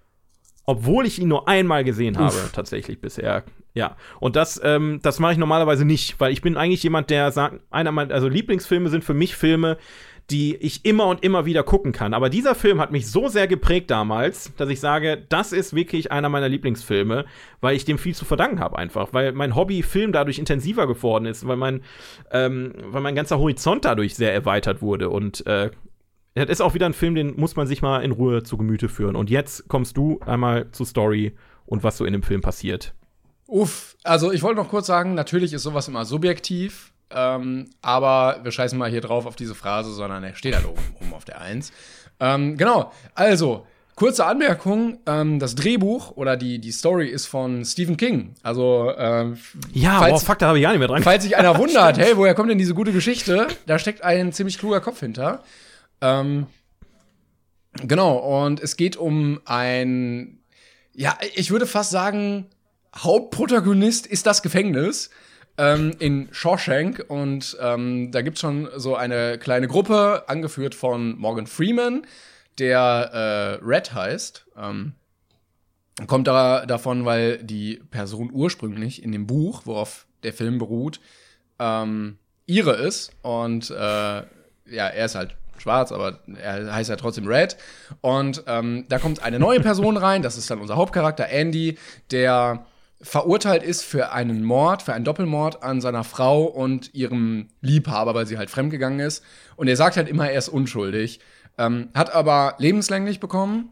obwohl ich ihn nur einmal gesehen habe, Uff. tatsächlich bisher. Ja, und das, ähm, das mache ich normalerweise nicht, weil ich bin eigentlich jemand, der sagt, einer meiner, also Lieblingsfilme sind für mich Filme, die ich immer und immer wieder gucken kann. Aber dieser Film hat mich so sehr geprägt damals, dass ich sage, das ist wirklich einer meiner Lieblingsfilme, weil ich dem viel zu verdanken habe einfach. Weil mein Hobby Film dadurch intensiver geworden ist, weil mein, ähm, weil mein ganzer Horizont dadurch sehr erweitert wurde. Und äh, das ist auch wieder ein Film, den muss man sich mal in Ruhe zu Gemüte führen. Und jetzt kommst du einmal zur Story und was so in dem Film passiert. Uff, also ich wollte noch kurz sagen, natürlich ist sowas immer subjektiv. Ähm, aber wir scheißen mal hier drauf auf diese Phrase, sondern er steht halt oben, oben auf der Eins. Ähm, genau, also, kurze Anmerkung, ähm, das Drehbuch oder die, die Story ist von Stephen King. Also, ähm, ja, falls, boah, fuck, da habe ich gar nicht mehr dran. Falls sich einer wundert, hey, woher kommt denn diese gute Geschichte? Da steckt ein ziemlich kluger Kopf hinter. Ähm, genau, und es geht um ein, ja, ich würde fast sagen, Hauptprotagonist ist das Gefängnis. Ähm, in Shawshank und ähm, da gibt's schon so eine kleine Gruppe, angeführt von Morgan Freeman, der äh, Red heißt. Ähm, kommt da davon, weil die Person ursprünglich in dem Buch, worauf der Film beruht, ähm, Ire ist und äh, ja, er ist halt schwarz, aber er heißt ja trotzdem Red. Und ähm, da kommt eine neue Person rein, das ist dann unser Hauptcharakter Andy, der verurteilt ist für einen Mord, für einen Doppelmord an seiner Frau und ihrem Liebhaber, weil sie halt fremdgegangen ist. Und er sagt halt immer, er ist unschuldig. Ähm, hat aber lebenslänglich bekommen,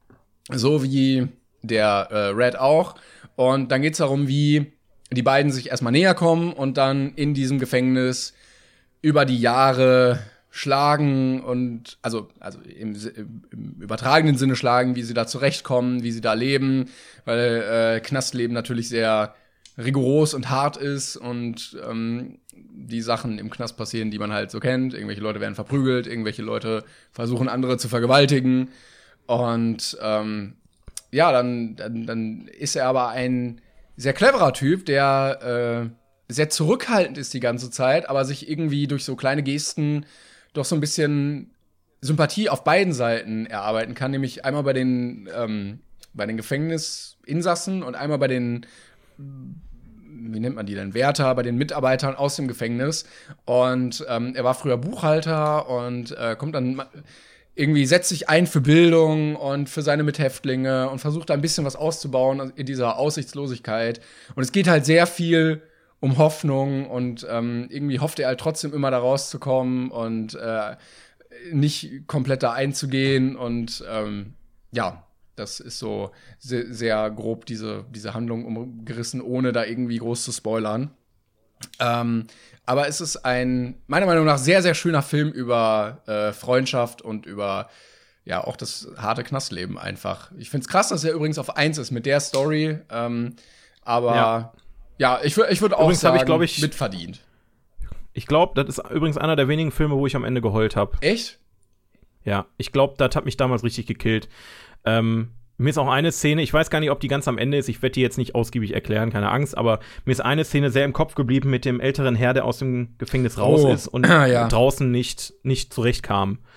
so wie der äh, Red auch. Und dann geht's darum, wie die beiden sich erstmal näher kommen und dann in diesem Gefängnis über die Jahre schlagen und also also im, im übertragenen Sinne schlagen, wie sie da zurechtkommen, wie sie da leben, weil äh, Knastleben natürlich sehr rigoros und hart ist und ähm, die Sachen im Knast passieren, die man halt so kennt. Irgendwelche Leute werden verprügelt, irgendwelche Leute versuchen andere zu vergewaltigen und ähm, ja, dann, dann dann ist er aber ein sehr cleverer Typ, der äh, sehr zurückhaltend ist die ganze Zeit, aber sich irgendwie durch so kleine Gesten doch so ein bisschen Sympathie auf beiden Seiten erarbeiten kann, nämlich einmal bei den ähm, bei den Gefängnisinsassen und einmal bei den, wie nennt man die denn, Wärter, bei den Mitarbeitern aus dem Gefängnis. Und ähm, er war früher Buchhalter und äh, kommt dann irgendwie, setzt sich ein für Bildung und für seine Mithäftlinge und versucht da ein bisschen was auszubauen in dieser Aussichtslosigkeit. Und es geht halt sehr viel um Hoffnung und ähm, irgendwie hofft er halt trotzdem immer da rauszukommen und äh, nicht komplett da einzugehen und ähm, ja, das ist so sehr, sehr grob diese, diese Handlung umgerissen, ohne da irgendwie groß zu spoilern. Ähm, aber es ist ein, meiner Meinung nach, sehr, sehr schöner Film über äh, Freundschaft und über ja auch das harte Knastleben einfach. Ich find's krass, dass er übrigens auf eins ist mit der Story, ähm, aber ja. Ja, ich, ich würde auch übrigens sagen, ich, glaub ich, mitverdient. Ich glaube, das ist übrigens einer der wenigen Filme, wo ich am Ende geheult habe. Echt? Ja, ich glaube, das hat mich damals richtig gekillt. Ähm, mir ist auch eine Szene, ich weiß gar nicht, ob die ganz am Ende ist, ich werde die jetzt nicht ausgiebig erklären, keine Angst, aber mir ist eine Szene sehr im Kopf geblieben mit dem älteren Herr, der aus dem Gefängnis raus oh. ist und ja. draußen nicht, nicht zurechtkam.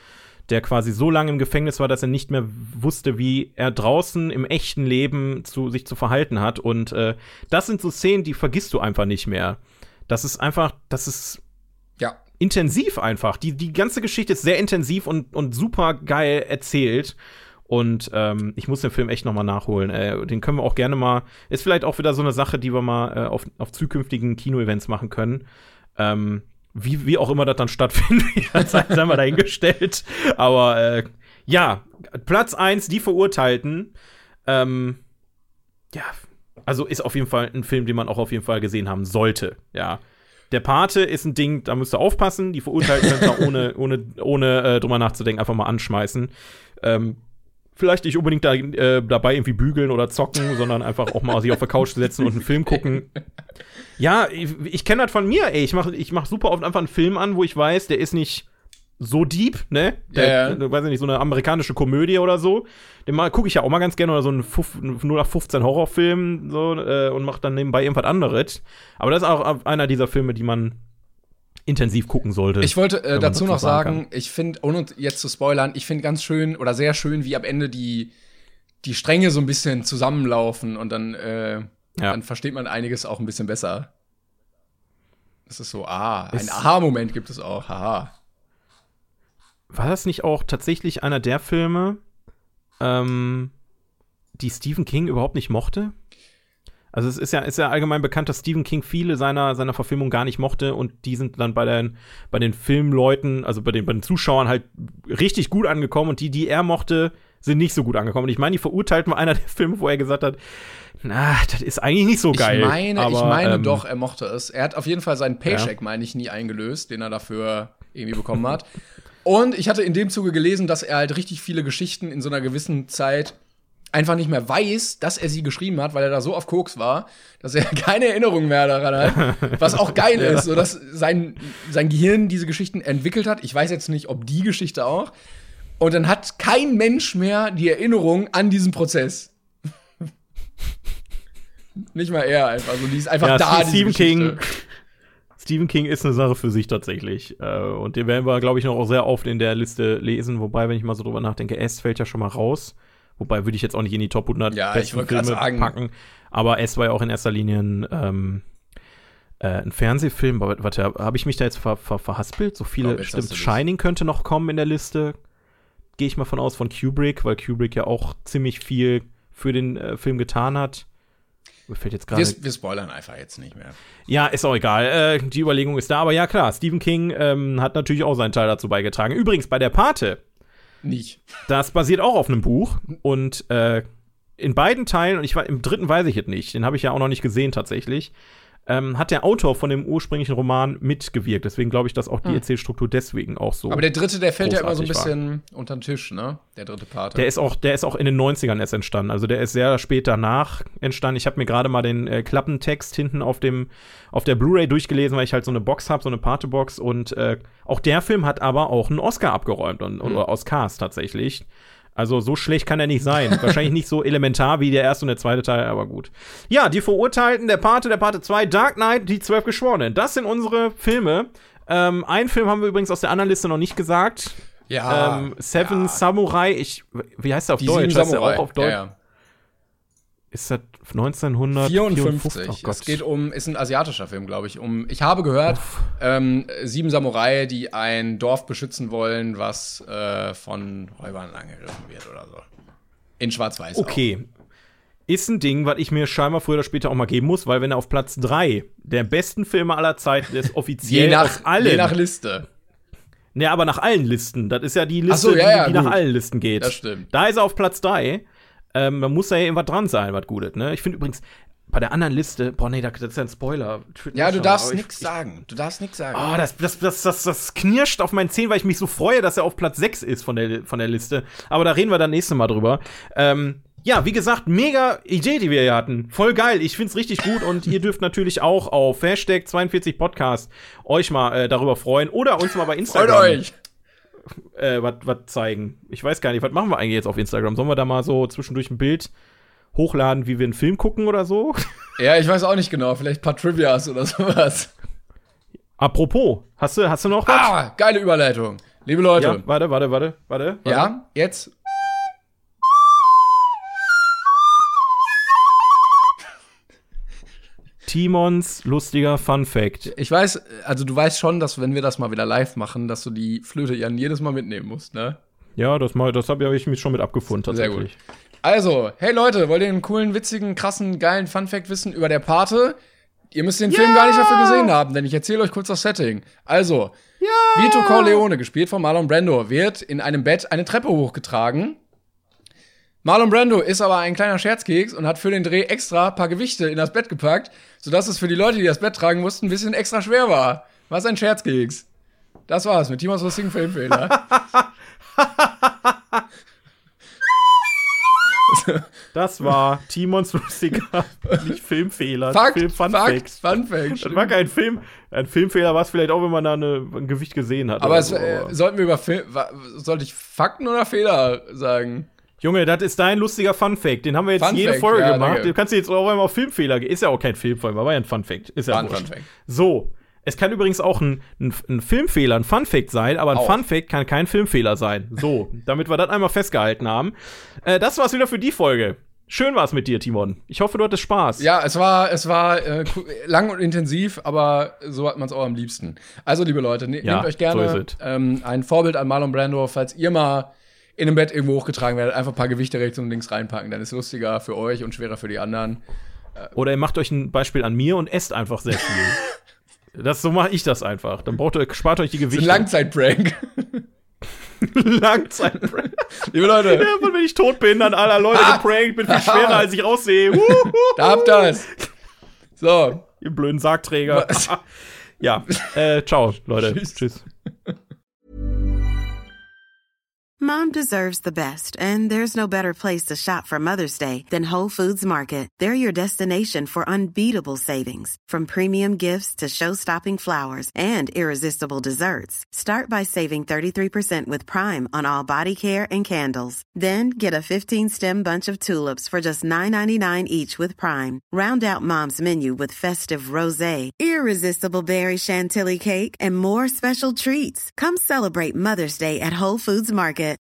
der quasi so lange im Gefängnis war, dass er nicht mehr wusste, wie er draußen im echten Leben zu, sich zu verhalten hat. Und äh, das sind so Szenen, die vergisst du einfach nicht mehr. Das ist einfach, das ist ja intensiv einfach. Die, die ganze Geschichte ist sehr intensiv und, und super geil erzählt. Und ähm, ich muss den Film echt noch mal nachholen. Äh, den können wir auch gerne mal, ist vielleicht auch wieder so eine Sache, die wir mal äh, auf, auf zukünftigen Kino-Events machen können. Ähm, wie, wie auch immer das dann stattfindet, sei mal dahingestellt. Aber äh, ja, Platz eins, Die Verurteilten. Ähm, ja, also ist auf jeden Fall ein Film, den man auch auf jeden Fall gesehen haben sollte. Ja. Der Pate ist ein Ding, da müsst ihr aufpassen. Die Verurteilten können da ohne, ohne, ohne äh, drüber nachzudenken einfach mal anschmeißen. Ähm, Vielleicht nicht unbedingt da, äh, dabei irgendwie bügeln oder zocken, sondern einfach auch mal sich auf der Couch setzen und einen Film gucken. Ja, ich, ich kenne das von mir, ey. Ich mache ich mach super oft einfach einen Film an, wo ich weiß, der ist nicht so deep, ne? Der, ja, ja. weiß ich nicht, so eine amerikanische Komödie oder so. Den gucke ich ja auch mal ganz gerne, oder so einen null acht fünfzehn Horrorfilm so, äh, und mache dann nebenbei irgendwas anderes. Aber das ist auch einer dieser Filme, die man intensiv gucken sollte. Ich wollte äh, dazu noch sagen, kann. ich finde, ohne jetzt zu spoilern, ich finde ganz schön oder sehr schön, wie am Ende die, die Stränge so ein bisschen zusammenlaufen und dann, äh, ja. dann versteht man einiges auch ein bisschen besser. Das ist so, ah, ein Aha-Moment gibt es auch, haha. War das nicht auch tatsächlich einer der Filme, ähm, die Stephen King überhaupt nicht mochte? Also es ist ja, ist ja allgemein bekannt, dass Stephen King viele seiner, seiner Verfilmungen gar nicht mochte und die sind dann bei den, bei den Filmleuten, also bei den, bei den Zuschauern halt richtig gut angekommen und die, die er mochte, sind nicht so gut angekommen. Und ich meine, Die Verurteilten war einer der Filme, wo er gesagt hat, na, das ist eigentlich nicht so geil. Ich meine, aber, ich meine ähm, doch, er mochte es. Er hat auf jeden Fall seinen Paycheck, ja. meine ich, nie eingelöst, den er dafür irgendwie bekommen hat. Und ich hatte in dem Zuge gelesen, dass er halt richtig viele Geschichten in so einer gewissen Zeit einfach nicht mehr weiß, dass er sie geschrieben hat, weil er da so auf Koks war, dass er keine Erinnerung mehr daran hat. Was auch geil ist, so dass sein, sein Gehirn diese Geschichten entwickelt hat. Ich weiß jetzt nicht, ob die Geschichte auch. Und dann hat kein Mensch mehr die Erinnerung an diesen Prozess. Nicht mal er einfach. Also die ist einfach ja, da, Stephen diese Geschichte. King. Stephen King ist eine Sache für sich tatsächlich. Und den werden wir, glaube ich, noch auch sehr oft in der Liste lesen. Wobei, wenn ich mal so drüber nachdenke, S fällt ja schon mal raus. Wobei würde ich jetzt auch nicht in die Top hundert ja, besten ich Filme sagen. packen. Aber S war ja auch in erster Linie ein, ähm, äh, ein Fernsehfilm. Aber warte, habe ich mich da jetzt ver- ver- verhaspelt? So viele, stimmt, Shining könnte noch kommen in der Liste. Gehe ich mal von aus, von Kubrick, weil Kubrick ja auch ziemlich viel für den äh, Film getan hat. Mir fällt jetzt gerade. Wir, wir spoilern einfach jetzt nicht mehr. Ja, ist auch egal. Äh, die Überlegung ist da. Aber ja, klar, Stephen King ähm, hat natürlich auch seinen Teil dazu beigetragen. Übrigens, bei der Pate. Nicht. Das basiert auch auf einem Buch. Und äh, in beiden Teilen, und ich war im dritten weiß ich jetzt nicht, den habe ich ja auch noch nicht gesehen tatsächlich, ähm, hat der Autor von dem ursprünglichen Roman mitgewirkt. Deswegen glaube ich, dass auch die hm. Erzählstruktur deswegen auch so. Aber der dritte, der fällt ja immer so ein war. bisschen unter den Tisch, ne? Der dritte Part. Der ist auch, der ist auch in den neunzigern erst entstanden. Also der ist sehr spät danach entstanden. Ich habe mir gerade mal den äh, Klappentext hinten auf dem auf der Blu-ray durchgelesen, weil ich halt so eine Box habe, so eine Pate-Box. Und äh, auch der Film hat aber auch einen Oscar abgeräumt und, hm. oder Oscars tatsächlich. Also so schlecht kann er nicht sein. Wahrscheinlich nicht so elementar wie der erste und der zweite Teil, aber gut. Ja, Die Verurteilten, der Pate, der Pate zwei, Dark Knight, die zwölf Geschworenen. Das sind unsere Filme. Ähm, einen Film haben wir übrigens aus der anderen Liste noch nicht gesagt. Ja. Ähm, Seven ja. Samurai. Ich, wie heißt der auf die Deutsch? Sieben Heißt der Samurai. auch auf Deutsch? Ja, ja. Ist das neunzehnhundertvierundfünfzig? vierundfünfzig. Oh Gott. Es geht um, ist ein asiatischer Film, glaube ich. Um, ich habe gehört, ähm, sieben Samurai, die ein Dorf beschützen wollen, was äh, von Räubern angegriffen wird oder so. In Schwarz-Weiß. Okay. Auch. Ist ein Ding, was ich mir scheinbar früher oder später auch mal geben muss, weil wenn er auf Platz drei der besten Filme aller Zeiten ist, offiziell je nach, aus allen. Je nach Liste. Ja, aber nach allen Listen. Das ist ja die Liste, so, ja, ja, die, die nach allen Listen geht. Das stimmt. Da ist er auf Platz drei. Ähm, da muss da ja irgendwas dran sein, was Gutes, ne? Ich finde übrigens, bei der anderen Liste, boah, nee, das ist ja ein Spoiler. Ja, du darfst nichts sagen. Du darfst nichts sagen. Oh, das, das, das, das, das knirscht auf meinen Zähnen, weil ich mich so freue, dass er auf Platz sechs ist von der, von der Liste. Aber da reden wir dann nächstes Mal drüber. Ähm, ja, wie gesagt, mega Idee, die wir hier hatten. Voll geil. Ich find's richtig gut und ihr dürft natürlich auch auf Hashtag zweiundvierzig Podcast euch mal äh, darüber freuen oder uns mal bei Instagram Freut euch! Äh, was zeigen. Ich weiß gar nicht, was machen wir eigentlich jetzt auf Instagram? Sollen wir da mal so zwischendurch ein Bild hochladen, wie wir einen Film gucken oder so? Ja, ich weiß auch nicht genau. Vielleicht ein paar Trivias oder sowas. Apropos, hast du, hast du noch was? Ah, geile Überleitung. Liebe Leute. Ja, warte, warte, warte, warte. warte. Ja, jetzt. Timons lustiger Fun-Fact. Ich weiß, also du weißt schon, dass wenn wir das mal wieder live machen, dass du die Flöte Jan jedes Mal mitnehmen musst, ne? Ja, das, mal, das habe ich mich schon mit abgefunden, tatsächlich. Sehr gut. Also, hey Leute, wollt ihr einen coolen, witzigen, krassen, geilen Fun-Fact wissen über der Pate? Ihr müsst den ja! Film gar nicht dafür gesehen haben, denn ich erzähle euch kurz das Setting. Also, ja! Vito Corleone, gespielt von Marlon Brando, wird in einem Bett eine Treppe hochgetragen. Marlon Brando ist aber ein kleiner Scherzkeks und hat für den Dreh extra ein paar Gewichte in das Bett gepackt, sodass es für die Leute, die das Bett tragen mussten, ein bisschen extra schwer war. Was ein Scherzkeks. Das war's mit Timons lustigen Filmfehler. Das war Timons lustiger nicht Filmfehler. Fakt, Film Fun Fakt, Fact. Fun Fact. Das war kein Film. Ein Filmfehler war es vielleicht auch, wenn man da eine, ein Gewicht gesehen hat. Aber, es, so. äh, sollten wir über Film, sollte ich Fakten oder Fehler sagen? Junge, das ist dein lustiger Fun-Fact. Den haben wir jetzt Fun jede Fact, Folge ja, gemacht. danke. Du kannst jetzt auch einmal auf Filmfehler gehen. Ist ja auch kein Filmfilm, aber ja ein Fun-Fact. Ist ja War ein wurscht. Fun Fact. So. Es kann übrigens auch ein, ein, ein Filmfehler, ein Fun-Fact sein, aber ein Auch. Fun-Fact kann kein Filmfehler sein. So, damit wir das einmal festgehalten haben. Äh, das war's wieder für die Folge. Schön war's mit dir, Timon. Ich hoffe, du hattest Spaß. Ja, es war, es war äh, lang und intensiv, aber so hat man es auch am liebsten. Also, liebe Leute, ne- Ja, nehmt euch gerne so ist es. ähm, ein Vorbild an Marlon Brando, falls ihr mal in einem Bett irgendwo hochgetragen werdet, einfach ein paar Gewichte rechts und links reinpacken. Dann ist es lustiger für euch und schwerer für die anderen. Oder ihr macht euch ein Beispiel an mir und esst einfach sehr viel. Das, so mache ich das einfach. Dann braucht ihr, spart euch die Das ist Gewichte. ein Langzeitprank. Langzeitprank. Liebe Leute, Ja, und wenn ich tot bin, dann aller Leute geprankt, bin viel schwerer, als ich aussehe. Wuhu. da habt ihr's. So. Ihr blöden Sargträger. Ja, äh, ciao, Leute. Tschüss. Tschüss. Mom deserves the best, and there's no better place to shop for Mother's Day than Whole Foods Market. They're your destination for unbeatable savings, from premium gifts to show-stopping flowers and irresistible desserts. Start by saving thirty-three percent with Prime on all body care and candles. Then get a fifteen-stem bunch of tulips for just nine ninety-nine each with Prime. Round out Mom's menu with festive rosé, irresistible berry chantilly cake, and more special treats. Come celebrate Mother's Day at Whole Foods Market.